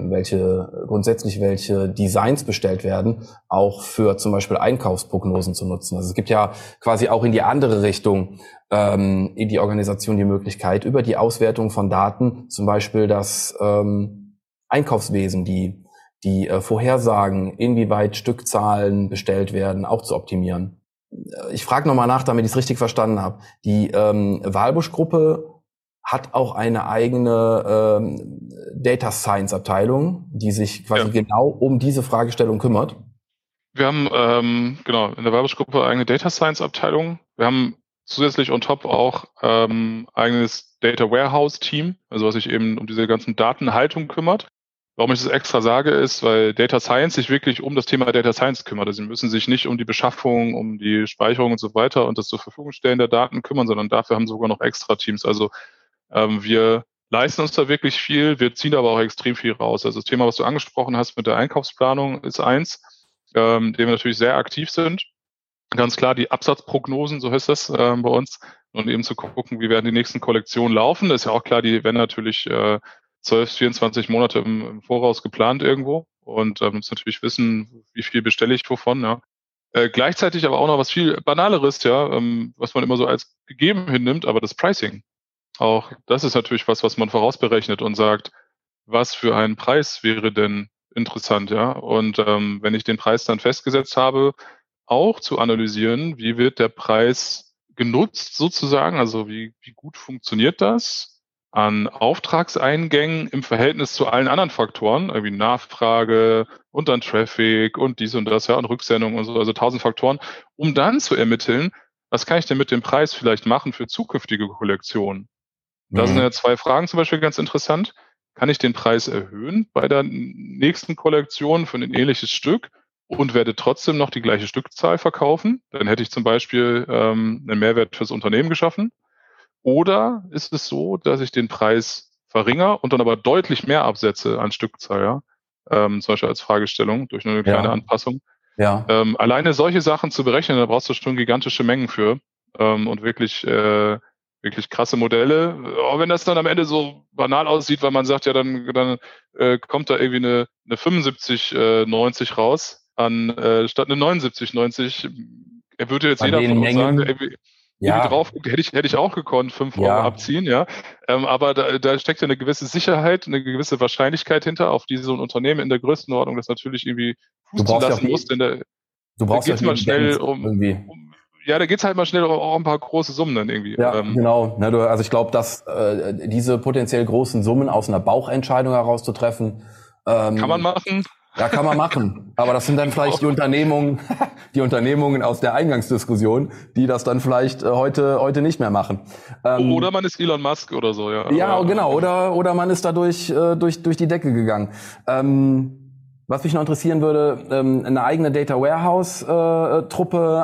Designs bestellt werden, auch für zum Beispiel Einkaufsprognosen zu nutzen. Also es gibt ja quasi auch in die andere Richtung in die Organisation die Möglichkeit, über die Auswertung von Daten, zum Beispiel das Einkaufswesen, die Vorhersagen, inwieweit Stückzahlen bestellt werden, auch zu optimieren. Ich frage nochmal nach, damit ich es richtig verstanden habe. Die Walbusch-Gruppe hat auch eine eigene Data Science Abteilung, die sich quasi genau um diese Fragestellung kümmert. Wir haben in der Walbusch-Gruppe eine Data Science Abteilung. Wir haben zusätzlich on top auch eigenes Data Warehouse Team, also was sich eben um diese ganzen Datenhaltung kümmert. Warum ich das extra sage, ist, weil Data Science sich wirklich um das Thema Data Science kümmert. Also sie müssen sich nicht um die Beschaffung, um die Speicherung und so weiter und das zur Verfügung stellen der Daten kümmern, sondern dafür haben sie sogar noch extra Teams. Also wir leisten uns da wirklich viel, wir ziehen aber auch extrem viel raus. Also das Thema, was du angesprochen hast mit der Einkaufsplanung, ist eins, dem wir natürlich sehr aktiv sind. Ganz klar die Absatzprognosen, so heißt das bei uns, und eben zu gucken, wie werden die nächsten Kollektionen laufen. Das ist ja auch klar, die werden natürlich 12, 24 Monate im Voraus geplant irgendwo und muss natürlich wissen, wie viel bestelle ich wovon. Ja. Gleichzeitig aber auch noch was viel Banaleres, ja, was man immer so als gegeben hinnimmt, aber das Pricing. Auch das ist natürlich was man vorausberechnet und sagt, was für ein Preis wäre denn interessant, ja. Und wenn ich den Preis dann festgesetzt habe, auch zu analysieren, wie wird der Preis genutzt sozusagen, also wie gut funktioniert das an Auftragseingängen im Verhältnis zu allen anderen Faktoren, irgendwie Nachfrage und dann Traffic und dies und das, ja, und Rücksendung und so, also 1000 Faktoren, um dann zu ermitteln, was kann ich denn mit dem Preis vielleicht machen für zukünftige Kollektionen? Da sind ja 2 Fragen zum Beispiel ganz interessant. Kann ich den Preis erhöhen bei der nächsten Kollektion für ein ähnliches Stück und werde trotzdem noch die gleiche Stückzahl verkaufen? Dann hätte ich zum Beispiel einen Mehrwert fürs Unternehmen geschaffen. Oder ist es so, dass ich den Preis verringere und dann aber deutlich mehr absetze an Stückzahl, ja? Zum Beispiel als Fragestellung durch nur eine kleine Anpassung. Ja. Alleine solche Sachen zu berechnen, da brauchst du schon gigantische Mengen für und wirklich krasse Modelle. Auch wenn das dann am Ende so banal aussieht, weil man sagt, ja, dann kommt da irgendwie eine 75,90 raus statt eine 79,90. Er würde jetzt jeder von uns sagen, irgendwie drauf, hätte ich auch gekonnt, 5 Euro abziehen, ja. Aber da steckt ja eine gewisse Sicherheit, eine gewisse Wahrscheinlichkeit hinter, auf die so ein Unternehmen in der Größenordnung das natürlich irgendwie Fuß zu lassen muss. Denn da geht's mal schnell da geht's halt mal schnell auch ein paar große Summen dann irgendwie. Ja, genau. Also ich glaube, dass diese potenziell großen Summen aus einer Bauchentscheidung herauszutreffen, kann man machen. Ja, kann man machen. Aber das sind dann vielleicht die Unternehmungen aus der Eingangsdiskussion, die das dann vielleicht heute nicht mehr machen. Oder man ist Elon Musk oder so, ja. Ja, genau. Oder man ist dadurch durch die Decke gegangen. Was mich noch interessieren würde, eine eigene Data Warehouse Truppe,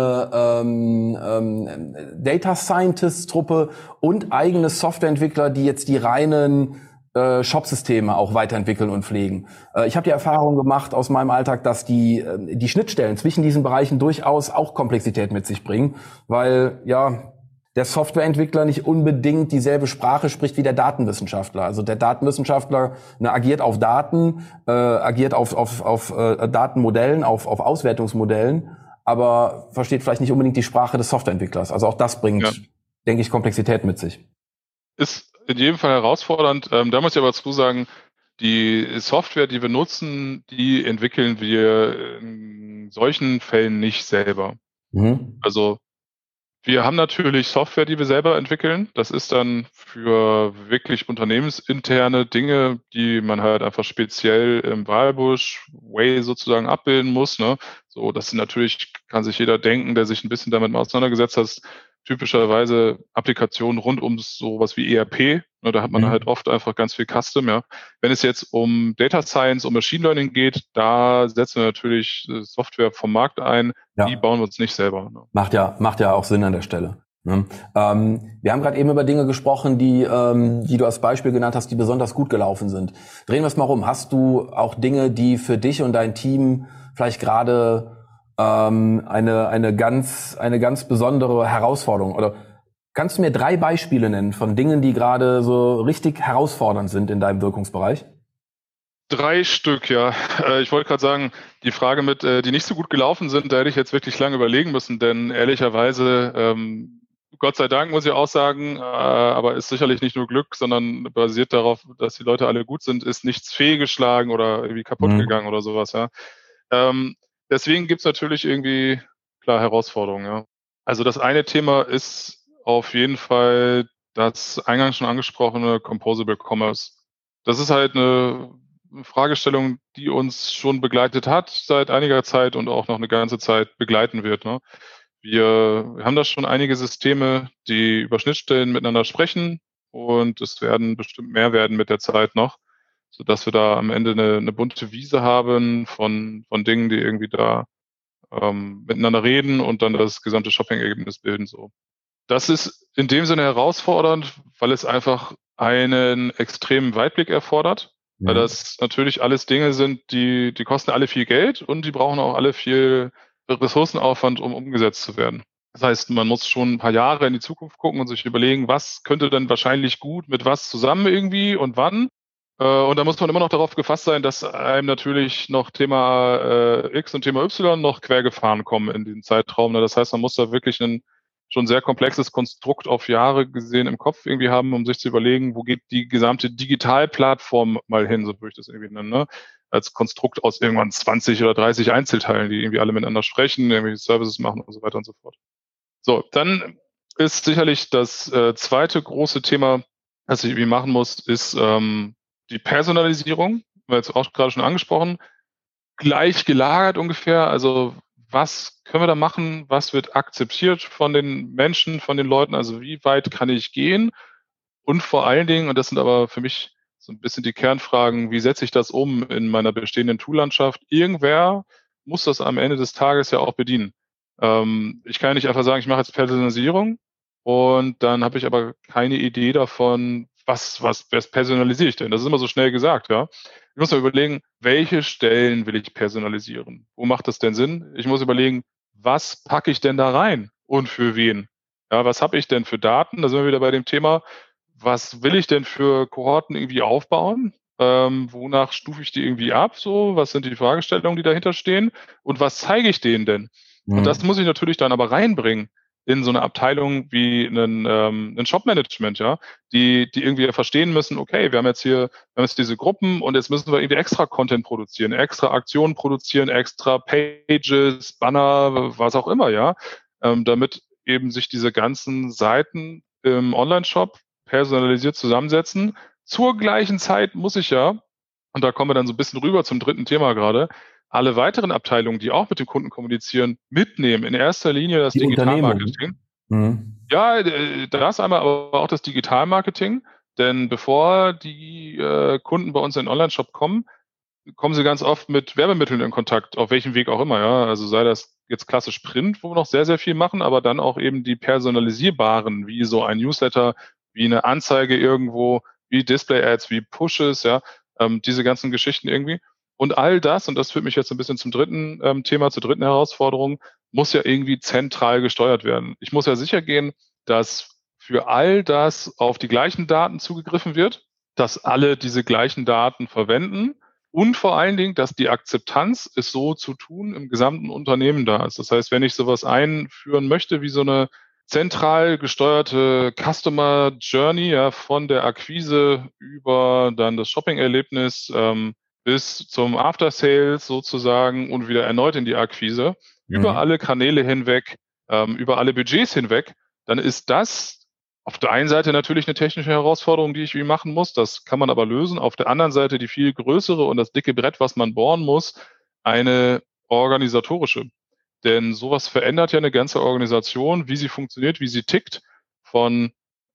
eine Data Scientist Truppe und eigene Softwareentwickler, die jetzt die reinen Shop-Systeme auch weiterentwickeln und pflegen. Ich habe die Erfahrung gemacht aus meinem Alltag, dass die Schnittstellen zwischen diesen Bereichen durchaus auch Komplexität mit sich bringen, weil der Softwareentwickler nicht unbedingt dieselbe Sprache spricht wie der Datenwissenschaftler. Also der Datenwissenschaftler agiert auf Daten, agiert auf Datenmodellen, auf Auswertungsmodellen, aber versteht vielleicht nicht unbedingt die Sprache des Softwareentwicklers. Also auch das bringt, denke ich, Komplexität mit sich. Ist in jedem Fall herausfordernd. Da muss ich aber dazu sagen, die Software, die wir nutzen, die entwickeln wir in solchen Fällen nicht selber. Also wir haben natürlich Software, die wir selber entwickeln. Das ist dann für wirklich unternehmensinterne Dinge, die man halt einfach speziell im Walbusch-Way sozusagen abbilden muss. Ne? So, das sind natürlich, kann sich jeder denken, der sich ein bisschen damit mal auseinandergesetzt hat, typischerweise Applikationen rund um sowas wie ERP. Ne, da hat man halt oft einfach ganz viel Custom. Ja. Wenn es jetzt um Data Science, um Machine Learning geht, da setzen wir natürlich Software vom Markt ein. Ja. Die bauen wir uns nicht selber. Ne. Macht ja auch Sinn an der Stelle. Ne? Wir haben gerade eben über Dinge gesprochen, die du als Beispiel genannt hast, die besonders gut gelaufen sind. Drehen wir es mal rum. Hast du auch Dinge, die für dich und dein Team vielleicht gerade eine ganz besondere Herausforderung, oder kannst du mir 3 Beispiele nennen von Dingen, die gerade so richtig herausfordernd sind in deinem Wirkungsbereich? 3 Stück, ja. Ich wollte gerade sagen, die Frage mit, die nicht so gut gelaufen sind, da hätte ich jetzt wirklich lange überlegen müssen, denn ehrlicherweise, Gott sei Dank muss ich auch sagen, aber ist sicherlich nicht nur Glück, sondern basiert darauf, dass die Leute alle gut sind, ist nichts fehlgeschlagen oder irgendwie kaputt gegangen oder sowas, ja. Deswegen gibt's natürlich irgendwie, klar, Herausforderungen, ja. Also das eine Thema ist auf jeden Fall das eingangs schon angesprochene Composable Commerce. Das ist halt eine Fragestellung, die uns schon begleitet hat seit einiger Zeit und auch noch eine ganze Zeit begleiten wird. Ne? Wir haben da schon einige Systeme, die über Schnittstellen miteinander sprechen und es werden bestimmt mehr werden mit der Zeit noch, sodass wir da am Ende eine bunte Wiese haben von Dingen, die irgendwie da miteinander reden und dann das gesamte Shopping-Ergebnis bilden. So. Das ist in dem Sinne herausfordernd, weil es einfach einen extremen Weitblick erfordert, weil das natürlich alles Dinge sind, die kosten alle viel Geld und die brauchen auch alle viel Ressourcenaufwand, um umgesetzt zu werden. Das heißt, man muss schon ein paar Jahre in die Zukunft gucken und sich überlegen, was könnte denn wahrscheinlich gut mit was zusammen irgendwie und wann. Und da muss man immer noch darauf gefasst sein, dass einem natürlich noch Thema X und Thema Y noch quergefahren kommen in den Zeitraum. Das heißt, man muss da wirklich ein schon sehr komplexes Konstrukt auf Jahre gesehen im Kopf irgendwie haben, um sich zu überlegen, wo geht die gesamte Digitalplattform mal hin, so würde ich das irgendwie nennen, ne? Als Konstrukt aus irgendwann 20 oder 30 Einzelteilen, die irgendwie alle miteinander sprechen, irgendwelche Services machen und so weiter und so fort. So, dann ist sicherlich das zweite große Thema, das ich irgendwie machen muss, ist die Personalisierung, wir jetzt auch gerade schon angesprochen, gleich gelagert ungefähr, also was können wir da machen, was wird akzeptiert von den Menschen, von den Leuten, also wie weit kann ich gehen und vor allen Dingen, und das sind aber für mich so ein bisschen die Kernfragen, wie setze ich das um in meiner bestehenden Toollandschaft? Irgendwer muss das am Ende des Tages ja auch bedienen. Ich kann ja nicht einfach sagen, ich mache jetzt Personalisierung und dann habe ich aber keine Idee davon, was personalisiere ich denn? Das ist immer so schnell gesagt, ja. Ich muss mal überlegen, welche Stellen will ich personalisieren? Wo macht das denn Sinn? Ich muss überlegen, was packe ich denn da rein und für wen? Ja, was habe ich denn für Daten? Da sind wir wieder bei dem Thema, was will ich denn für Kohorten irgendwie aufbauen? Wonach stufe ich die irgendwie ab? So, was sind die Fragestellungen, die dahinter stehen? Und was zeige ich denen denn? Und das muss ich natürlich dann aber reinbringen in so eine Abteilung wie ein Shop-Management, ja, die irgendwie verstehen müssen, okay, wir haben jetzt diese Gruppen und jetzt müssen wir irgendwie extra Content produzieren, extra Aktionen produzieren, extra Pages, Banner, was auch immer, ja, damit eben sich diese ganzen Seiten im Online-Shop personalisiert zusammensetzen. Zur gleichen Zeit muss ich ja, und da kommen wir dann so ein bisschen rüber zum dritten Thema gerade, alle weiteren Abteilungen, die auch mit dem Kunden kommunizieren, mitnehmen. In erster Linie das Digitalmarketing. Ja, das einmal, aber auch das Digitalmarketing. Denn bevor die Kunden bei uns in den Online-Shop kommen sie ganz oft mit Werbemitteln in Kontakt, auf welchem Weg auch immer. Ja, also sei das jetzt klassisch Print, wo wir noch sehr, sehr viel machen, aber dann auch eben die personalisierbaren, wie so ein Newsletter, wie eine Anzeige irgendwo, wie Display-Ads, wie Pushes, ja, diese ganzen Geschichten irgendwie. Und all das, und das führt mich jetzt ein bisschen zum dritten Thema, zur dritten Herausforderung, muss ja irgendwie zentral gesteuert werden. Ich muss ja sicher gehen, dass für all das auf die gleichen Daten zugegriffen wird, dass alle diese gleichen Daten verwenden und vor allen Dingen, dass die Akzeptanz, es so zu tun, im gesamten Unternehmen da ist. Das heißt, wenn ich sowas einführen möchte, wie so eine zentral gesteuerte Customer Journey, ja, von der Akquise über dann das Shopping-Erlebnis bis zum After-Sales sozusagen und wieder erneut in die Akquise, über alle Kanäle hinweg, über alle Budgets hinweg, dann ist das auf der einen Seite natürlich eine technische Herausforderung, die ich wie machen muss. Das kann man aber lösen. Auf der anderen Seite die viel größere und das dicke Brett, was man bohren muss, eine organisatorische. Denn sowas verändert ja eine ganze Organisation, wie sie funktioniert, wie sie tickt, von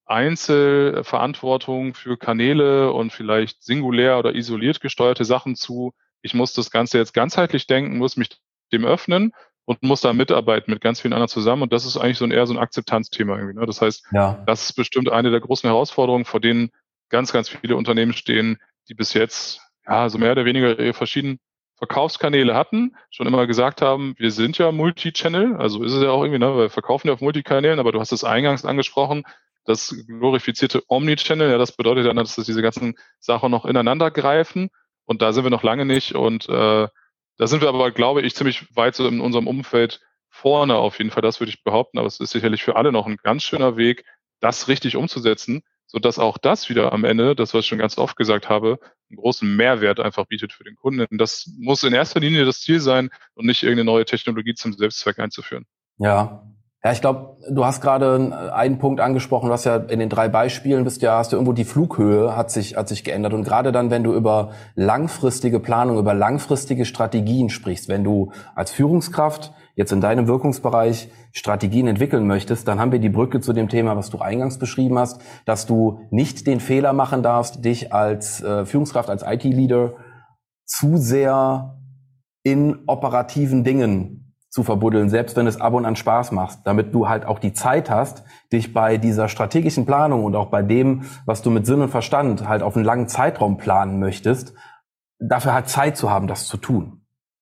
Einzelverantwortung für Kanäle und vielleicht singulär oder isoliert gesteuerte Sachen zu, ich muss das Ganze jetzt ganzheitlich denken, muss mich dem öffnen und muss da mitarbeiten mit ganz vielen anderen zusammen. Und das ist eigentlich eher so ein Akzeptanzthema irgendwie. Ne? Das heißt, Das ist bestimmt eine der großen Herausforderungen, vor denen ganz, ganz viele Unternehmen stehen, die bis jetzt so mehr oder weniger ihre verschiedenen Verkaufskanäle hatten, schon immer gesagt haben, wir sind ja Multi-Channel, also ist es ja auch irgendwie, ne, wir verkaufen ja auf Multikanälen, aber du hast es eingangs angesprochen, das glorifizierte Omnichannel, ja, das bedeutet dann, dass diese ganzen Sachen noch ineinander greifen und da sind wir noch lange nicht und da sind wir aber, glaube ich, ziemlich weit so in unserem Umfeld vorne auf jeden Fall, das würde ich behaupten, aber es ist sicherlich für alle noch ein ganz schöner Weg, das richtig umzusetzen, sodass auch das wieder am Ende, das, was ich schon ganz oft gesagt habe, einen großen Mehrwert einfach bietet für den Kunden. Und das muss in erster Linie das Ziel sein und nicht irgendeine neue Technologie zum Selbstzweck einzuführen. Ja, ich glaube, du hast gerade einen Punkt angesprochen, du hast ja in den 3 Beispielen hast du irgendwo die Flughöhe hat sich geändert und gerade dann, wenn du über langfristige Planung, über langfristige Strategien sprichst, wenn du als Führungskraft jetzt in deinem Wirkungsbereich Strategien entwickeln möchtest, dann haben wir die Brücke zu dem Thema, was du eingangs beschrieben hast, dass du nicht den Fehler machen darfst, dich als Führungskraft, als IT-Leader zu sehr in operativen Dingen zu verbuddeln, selbst wenn es ab und an Spaß macht, damit du halt auch die Zeit hast, dich bei dieser strategischen Planung und auch bei dem, was du mit Sinn und Verstand halt auf einen langen Zeitraum planen möchtest, dafür halt Zeit zu haben, das zu tun.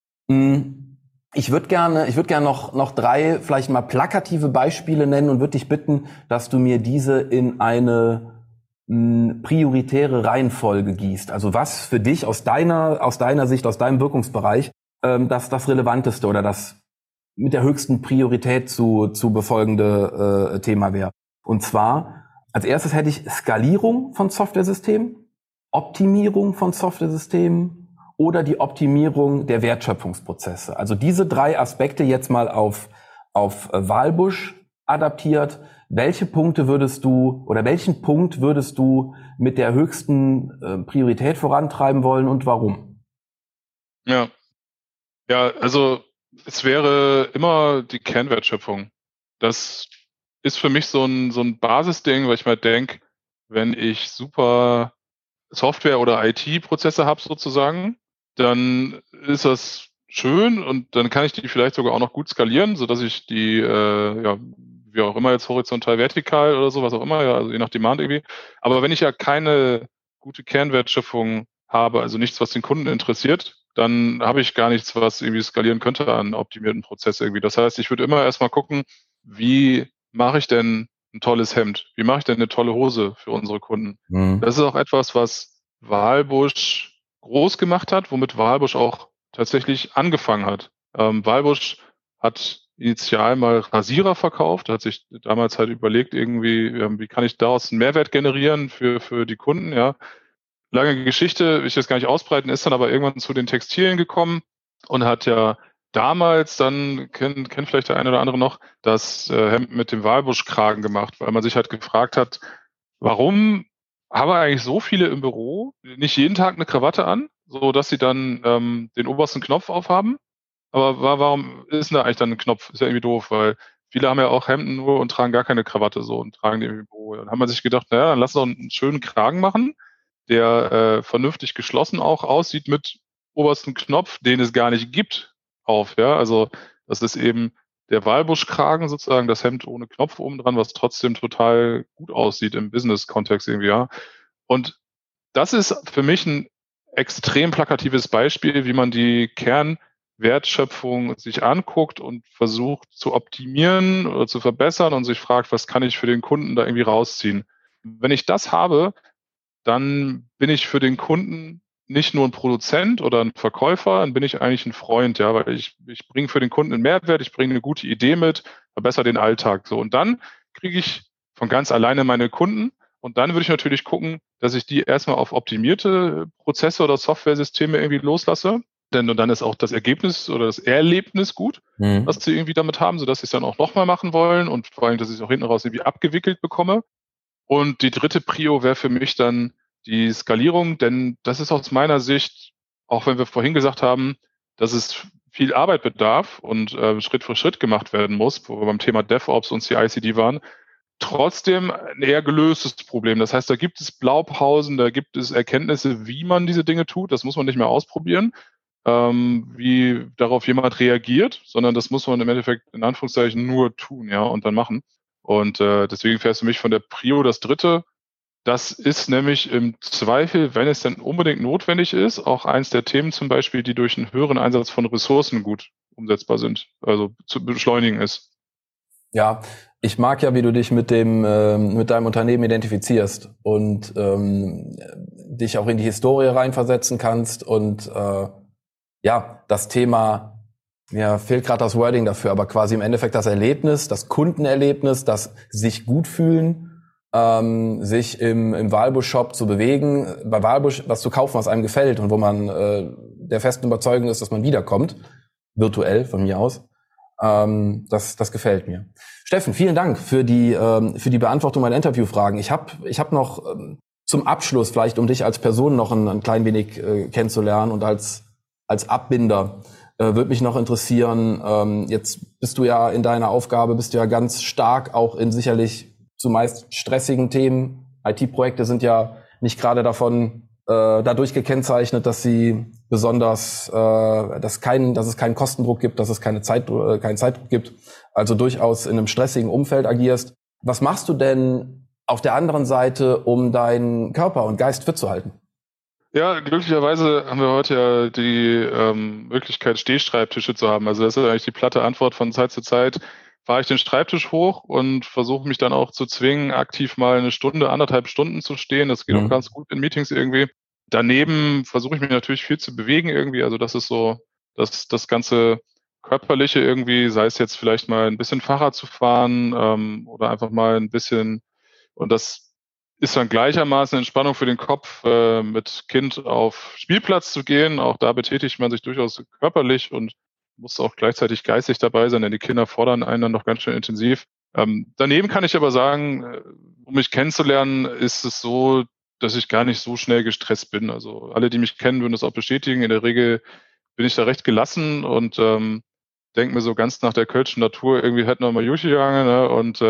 Ich würde gerne noch 3 vielleicht mal plakative Beispiele nennen und würde dich bitten, dass du mir diese in eine prioritäre Reihenfolge gießt. Also was für dich aus deiner Sicht, aus deinem Wirkungsbereich, das Relevanteste oder das mit der höchsten Priorität zu befolgende Thema wäre. Und zwar, als erstes hätte ich Skalierung von Softwaresystemen, Optimierung von Softwaresystemen oder die Optimierung der Wertschöpfungsprozesse. Also diese 3 Aspekte jetzt mal auf Walbusch adaptiert. Welchen Punkt würdest du mit der höchsten Priorität vorantreiben wollen und warum? Ja, also es wäre immer die Kernwertschöpfung. Das ist für mich so ein Basisding, weil ich mal denke, wenn ich super Software- oder IT-Prozesse habe sozusagen, dann ist das schön und dann kann ich die vielleicht sogar auch noch gut skalieren, sodass ich die, wie auch immer jetzt horizontal, vertikal oder so, was auch immer, also je nach Demand irgendwie. Aber wenn ich ja keine gute Kernwertschöpfung habe, also nichts, was den Kunden interessiert, dann habe ich gar nichts, was irgendwie skalieren könnte an optimierten Prozess irgendwie. Das heißt, ich würde immer erstmal gucken, wie mache ich denn ein tolles Hemd? Wie mache ich denn eine tolle Hose für unsere Kunden? Das ist auch etwas, was Walbusch groß gemacht hat, womit Walbusch auch tatsächlich angefangen hat. Walbusch hat initial mal Rasierer verkauft, hat sich damals halt überlegt, irgendwie, wie kann ich daraus einen Mehrwert generieren für die Kunden, ja. Lange Geschichte, will ich jetzt gar nicht ausbreiten, ist dann aber irgendwann zu den Textilien gekommen und hat ja damals dann, kennt vielleicht der eine oder andere noch, das Hemd mit dem Walbuschkragen gemacht, weil man sich halt gefragt hat, warum haben wir eigentlich so viele im Büro nicht jeden Tag eine Krawatte an, so dass sie dann den obersten Knopf aufhaben? Aber warum ist denn da eigentlich dann ein Knopf? Ist ja irgendwie doof, weil viele haben ja auch Hemden nur und tragen gar keine Krawatte so und tragen die irgendwie im Büro. Dann hat man sich gedacht, naja, dann lass doch einen schönen Kragen machen, der vernünftig geschlossen auch aussieht mit obersten Knopf, den es gar nicht gibt, auf. Ja, also das ist eben der Walbuschkragen sozusagen, das Hemd ohne Knopf oben dran, was trotzdem total gut aussieht im Business-Kontext irgendwie, ja. Und das ist für mich ein extrem plakatives Beispiel, wie man die Wertschöpfung sich anguckt und versucht zu optimieren oder zu verbessern und sich fragt, was kann ich für den Kunden da irgendwie rausziehen. Wenn ich das habe, dann bin ich für den Kunden nicht nur ein Produzent oder ein Verkäufer, dann bin ich eigentlich ein Freund, ja, weil ich bringe für den Kunden einen Mehrwert, ich bringe eine gute Idee mit, verbessere den Alltag so. Und dann kriege ich von ganz alleine meine Kunden und dann würde ich natürlich gucken, dass ich die erstmal auf optimierte Prozesse oder Softwaresysteme irgendwie loslasse. Denn und dann ist auch das Ergebnis oder das Erlebnis gut, was sie irgendwie damit haben, sodass sie es dann auch nochmal machen wollen und vor allem, dass ich es auch hinten raus irgendwie abgewickelt bekomme. Und die dritte Prio wäre für mich dann die Skalierung, denn das ist aus meiner Sicht, auch wenn wir vorhin gesagt haben, dass es viel Arbeit bedarf und Schritt für Schritt gemacht werden muss, wo wir beim Thema DevOps und CI/CD waren, trotzdem ein eher gelöstes Problem. Das heißt, da gibt es Blaupausen, da gibt es Erkenntnisse, wie man diese Dinge tut. Das muss man nicht mehr ausprobieren, wie darauf jemand reagiert, sondern das muss man im Endeffekt in Anführungszeichen nur tun, ja, und dann machen. Und deswegen wäre es für mich von der Prio das dritte. Das ist nämlich im Zweifel, wenn es denn unbedingt notwendig ist, auch eins der Themen zum Beispiel, die durch einen höheren Einsatz von Ressourcen gut umsetzbar sind, also zu beschleunigen ist. Ja, ich mag ja, wie du dich mit deinem Unternehmen identifizierst und dich auch in die Historie reinversetzen kannst und das Thema, mir fehlt gerade das Wording dafür, aber quasi im Endeffekt das Erlebnis, das Kundenerlebnis, das sich gut fühlen, sich im Walbusch-Shop zu bewegen, bei Walbusch was zu kaufen, was einem gefällt und wo man der festen Überzeugung ist, dass man wiederkommt, virtuell von mir aus. Das gefällt mir. Steffen, vielen Dank für die Beantwortung meiner Interviewfragen. Ich hab noch zum Abschluss, vielleicht um dich als Person noch ein klein wenig kennenzulernen und als Abbinder, würde mich noch interessieren, jetzt bist du ja in deiner Aufgabe, bist du ja ganz stark auch in sicherlich zumeist stressigen Themen. IT-Projekte sind ja nicht gerade dadurch gekennzeichnet, dass sie besonders, dass es keinen Kostendruck gibt, dass es keinen Zeitdruck gibt, also durchaus in einem stressigen Umfeld agierst. Was machst du denn auf der anderen Seite, um deinen Körper und Geist fit zu halten? Ja, glücklicherweise haben wir heute ja die Möglichkeit, Stehschreibtische zu haben. Also das ist eigentlich die platte Antwort. Von Zeit zu Zeit fahre ich den Schreibtisch hoch und versuche mich dann auch zu zwingen, aktiv mal eine Stunde, 1,5 Stunden zu stehen. Das geht auch ganz gut in Meetings irgendwie. Daneben versuche ich mich natürlich viel zu bewegen irgendwie. Also das ist so das ganze Körperliche irgendwie, sei es jetzt vielleicht mal ein bisschen Fahrrad zu fahren oder einfach mal ein bisschen, und das ist dann gleichermaßen Entspannung für den Kopf, mit Kind auf Spielplatz zu gehen. Auch da betätigt man sich durchaus körperlich und muss auch gleichzeitig geistig dabei sein, denn die Kinder fordern einen dann noch ganz schön intensiv. Daneben kann ich aber sagen, um mich kennenzulernen, ist es so, dass ich gar nicht so schnell gestresst bin. Also alle, die mich kennen, würden das auch bestätigen. In der Regel bin ich da recht gelassen und denke mir so ganz nach der kölschen Natur, irgendwie hätten wir mal Juche gegangen, ne? Und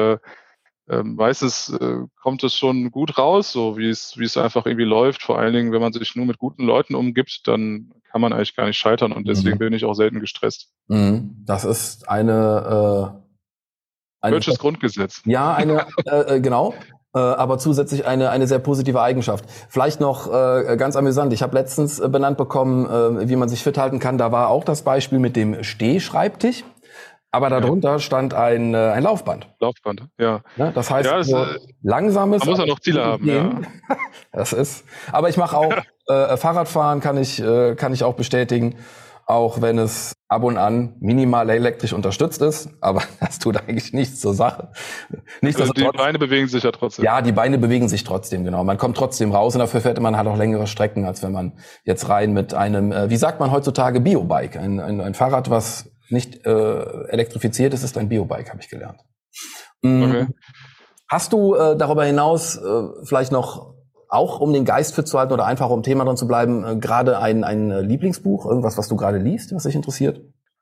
meistens kommt es schon gut raus, so wie es einfach irgendwie läuft. Vor allen Dingen, wenn man sich nur mit guten Leuten umgibt, dann kann man eigentlich gar nicht scheitern und deswegen bin ich auch selten gestresst. Das ist ein Kölsches Grundgesetz. Ja, genau. Aber zusätzlich eine sehr positive Eigenschaft. Vielleicht noch ganz amüsant. Ich habe letztens benannt bekommen, wie man sich fit halten kann. Da war auch das Beispiel mit dem Stehschreibtisch. Aber darunter stand ein Laufband. Laufband, ja. Das heißt, langsames. Man muss ja noch Ziele haben, ja. Das ist. Aber ich mache auch Fahrradfahren, kann ich auch bestätigen, auch wenn es ab und an minimal elektrisch unterstützt ist. Aber das tut eigentlich nichts zur Sache. Also die Beine bewegen sich ja trotzdem. Ja, die Beine bewegen sich trotzdem, genau. Man kommt trotzdem raus und dafür fährt man halt auch längere Strecken, als wenn man jetzt rein mit einem, wie sagt man heutzutage, Biobike. Ein Fahrrad, was nicht elektrifiziert ist ein Biobike, habe ich gelernt. Okay. Hast du darüber hinaus vielleicht noch, auch um den Geist fit zu halten oder einfach um Thema dran zu bleiben, gerade ein Lieblingsbuch, irgendwas, was du gerade liest, was dich interessiert?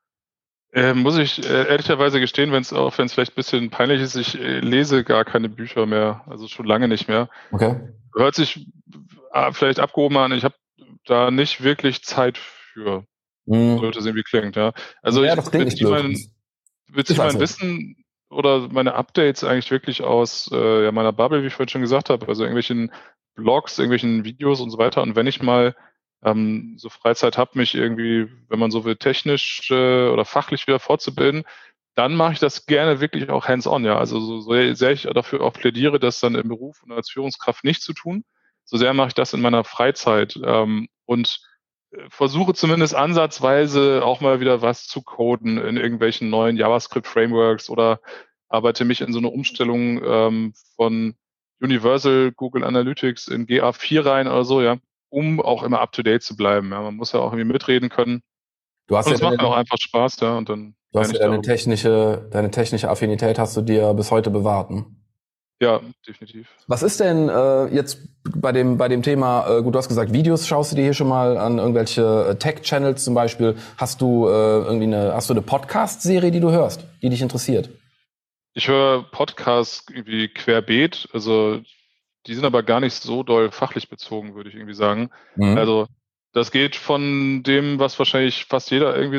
Muss ich ehrlicherweise gestehen, wenn es vielleicht ein bisschen peinlich ist, ich lese gar keine Bücher mehr, also schon lange nicht mehr. Okay. Hört sich vielleicht abgehoben an, ich habe da nicht wirklich Zeit für. Sollte es irgendwie klingt, ja. Also ja, ich beziehe mein Wissen oder meine Updates eigentlich wirklich aus meiner Bubble, wie ich vorhin schon gesagt habe, also irgendwelchen Blogs, irgendwelchen Videos und so weiter. Und wenn ich mal so Freizeit habe, mich irgendwie, wenn man so will, technisch oder fachlich wieder fortzubilden, dann mache ich das gerne wirklich auch hands-on, ja. Also so sehr ich dafür auch plädiere, das dann im Beruf und als Führungskraft nicht zu tun, so sehr mache ich das in meiner Freizeit und versuche zumindest ansatzweise auch mal wieder was zu coden in irgendwelchen neuen JavaScript-Frameworks oder arbeite mich in so eine Umstellung von Universal Google Analytics in GA4 rein oder so, ja, um auch immer up-to-date zu bleiben. Ja. Man muss ja auch irgendwie mitreden können. Du hast Und ja es macht mir auch einfach Spaß, ja, und dann Du hast lerne ja ich deine technische Affinität hast du dir bis heute bewahrt. Ne? Ja, definitiv. Was ist denn jetzt bei dem Thema, gut, du hast gesagt, Videos schaust du dir hier schon mal an, irgendwelche Tech-Channels zum Beispiel. Hast du eine Podcast-Serie, die du hörst, die dich interessiert? Ich höre Podcasts irgendwie querbeet, also die sind aber gar nicht so doll fachlich bezogen, würde ich irgendwie sagen. Mhm. Also das geht von dem, was wahrscheinlich fast jeder irgendwie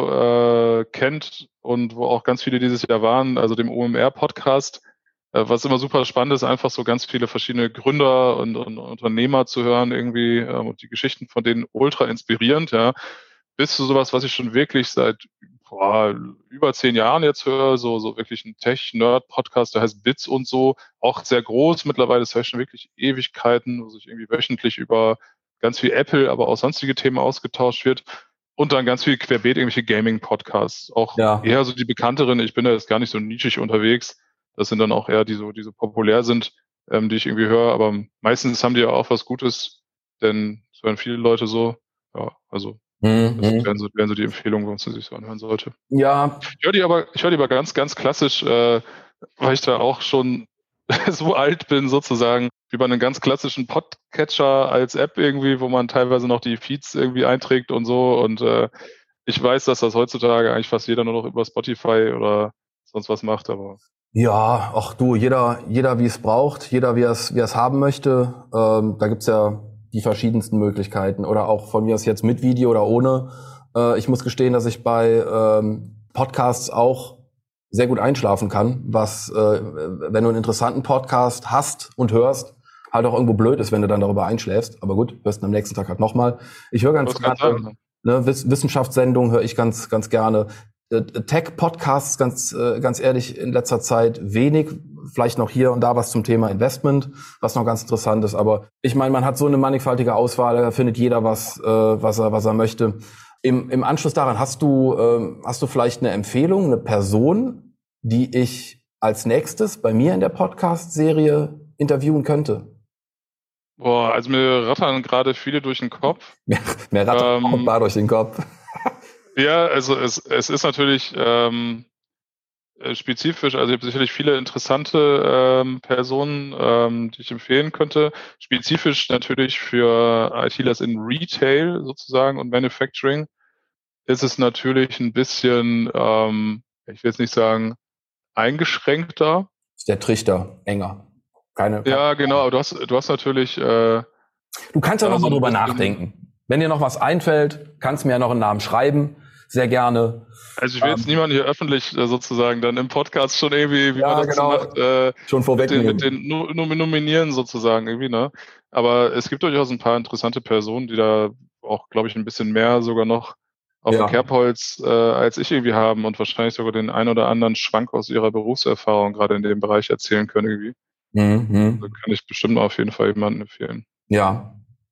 so kennt und wo auch ganz viele dieses Jahr waren, also dem OMR-Podcast, was immer super spannend ist, einfach so ganz viele verschiedene Gründer und Unternehmer zu hören irgendwie und die Geschichten von denen ultra inspirierend, ja, bis zu sowas, was ich schon wirklich seit über 10 Jahren jetzt höre, so wirklich ein Tech-Nerd-Podcast, der heißt Bits und so, auch sehr groß mittlerweile, das heißt schon wirklich Ewigkeiten, wo sich irgendwie wöchentlich über ganz viel Apple, aber auch sonstige Themen ausgetauscht wird und dann ganz viel querbeet irgendwelche Gaming-Podcasts, auch eher so die bekannteren, ich bin da jetzt gar nicht so nischig unterwegs, das sind dann auch eher die so populär sind, die ich irgendwie höre, aber meistens haben die ja auch was Gutes, denn es hören viele Leute so, ja, also das wären so die Empfehlungen, warum man sich so anhören sollte. Ja. Ich höre die aber ganz, ganz klassisch, weil ich da auch schon so alt bin sozusagen, über einen ganz klassischen Podcatcher als App irgendwie, wo man teilweise noch die Feeds irgendwie einträgt und so. Und ich weiß, dass das heutzutage eigentlich fast jeder nur noch über Spotify oder sonst was macht, aber Ja, ach du, jeder wie es braucht, jeder wie er es haben möchte. Da gibt's ja die verschiedensten Möglichkeiten oder auch von mir aus jetzt mit Video oder ohne. Ich muss gestehen, dass ich bei Podcasts auch sehr gut einschlafen kann, was, wenn du einen interessanten Podcast hast und hörst, halt auch irgendwo blöd ist, wenn du dann darüber einschläfst. Aber gut, hörst du am nächsten Tag halt nochmal. Ich höre ganz gerne, Wissenschaftssendungen höre ich ganz gerne. Tech-Podcasts, ganz ehrlich, in letzter Zeit wenig. Vielleicht noch hier und da was zum Thema Investment, was noch ganz interessant ist. Aber ich meine, man hat so eine mannigfaltige Auswahl, da findet jeder was er möchte. Im Anschluss daran hast du vielleicht eine Empfehlung, eine Person, die ich als nächstes bei mir in der Podcast-Serie interviewen könnte? Boah, also mir rattern gerade viele durch den Kopf. Mir rattert auch ein paar durch den Kopf. Ja, also es ist natürlich spezifisch, also ich habe sicherlich viele interessante Personen, die ich empfehlen könnte. Spezifisch natürlich für ITlers in Retail sozusagen und Manufacturing ist es natürlich ein bisschen, ich will jetzt nicht sagen, eingeschränkter. Ist der Trichter enger. Ja, genau, aber du hast natürlich du kannst ja noch mal drüber nachdenken. Wenn dir noch was einfällt, kannst du mir ja noch einen Namen schreiben. Sehr gerne. Also ich will jetzt niemanden hier öffentlich sozusagen dann im Podcast schon irgendwie, wie man das so macht, schon vorwegnehmen. Mit den nominieren sozusagen irgendwie, ne? Aber es gibt durchaus ein paar interessante Personen, die da auch, glaube ich, ein bisschen mehr sogar noch auf dem Kerbholz als ich irgendwie haben und wahrscheinlich sogar den ein oder anderen Schwank aus ihrer Berufserfahrung gerade in dem Bereich erzählen können irgendwie. Da kann ich bestimmt auf jeden Fall jemanden empfehlen. Ja.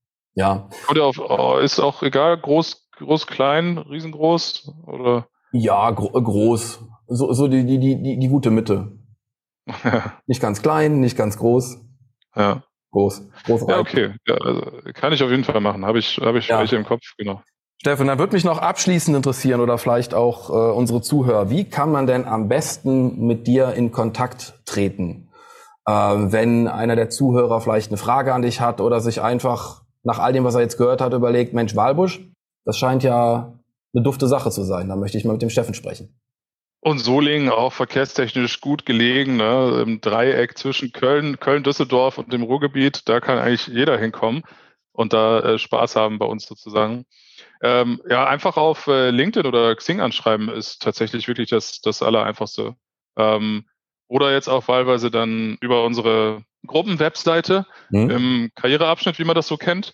Oder ist auch egal, groß, klein, riesengroß oder? Ja, groß. So die gute Mitte. Nicht ganz klein, nicht ganz groß. Ja. Groß ja, okay. Ja, also kann ich auf jeden Fall machen. Habe ich welche im Kopf, genau. Steffen, dann würde mich noch abschließend interessieren oder vielleicht auch unsere Zuhörer. Wie kann man denn am besten mit dir in Kontakt treten? Wenn einer der Zuhörer vielleicht eine Frage an dich hat oder sich einfach nach all dem, was er jetzt gehört hat, überlegt, Mensch, Walbusch, das scheint ja eine dufte Sache zu sein. Da möchte ich mal mit dem Steffen sprechen. Und Solingen auch verkehrstechnisch gut gelegen, ne? Im Dreieck zwischen Köln, Düsseldorf und dem Ruhrgebiet. Da kann eigentlich jeder hinkommen und da Spaß haben bei uns sozusagen. Ja, einfach auf LinkedIn oder Xing anschreiben ist tatsächlich wirklich das Allereinfachste. Oder jetzt auch wahlweise dann über unsere Gruppenwebseite im Karriereabschnitt, wie man das so kennt.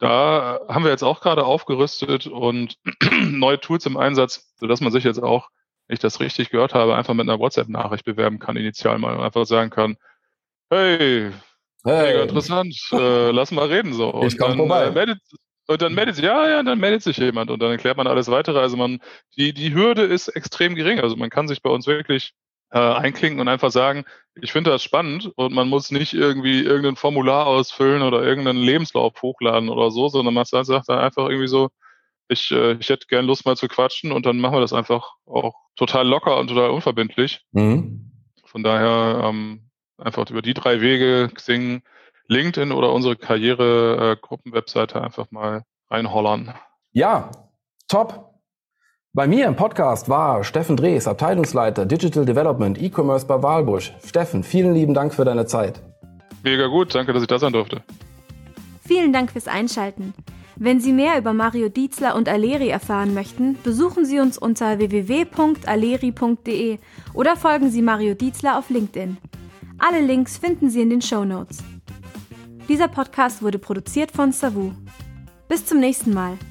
Da haben wir jetzt auch gerade aufgerüstet und neue Tools im Einsatz, sodass man sich jetzt auch, wenn ich das richtig gehört habe, einfach mit einer WhatsApp-Nachricht bewerben kann, initial mal, und einfach sagen kann, hey, mega interessant, lass mal reden so. Ich komm vorbei. Dann meldet sich jemand und dann erklärt man alles weitere. Also die Hürde ist extrem gering. Also man kann sich bei uns wirklich einklinken und einfach sagen, ich finde das spannend und man muss nicht irgendwie irgendein Formular ausfüllen oder irgendeinen Lebenslauf hochladen oder so, sondern man sagt dann einfach irgendwie so, ich hätte gern Lust mal zu quatschen und dann machen wir das einfach auch total locker und total unverbindlich. Von daher einfach über die 3 Wege, Xing, LinkedIn oder unsere Karriere-Gruppen-Webseite einfach mal reinhollern. Ja, top. Bei mir im Podcast war Steffen Drees, Abteilungsleiter Digital Development E-Commerce bei Walbusch. Steffen, vielen lieben Dank für deine Zeit. Mega gut, danke, dass ich da sein durfte. Vielen Dank fürs Einschalten. Wenn Sie mehr über Mario Dietzler und Aleri erfahren möchten, besuchen Sie uns unter www.aleri.de oder folgen Sie Mario Dietzler auf LinkedIn. Alle Links finden Sie in den Shownotes. Dieser Podcast wurde produziert von Savu. Bis zum nächsten Mal.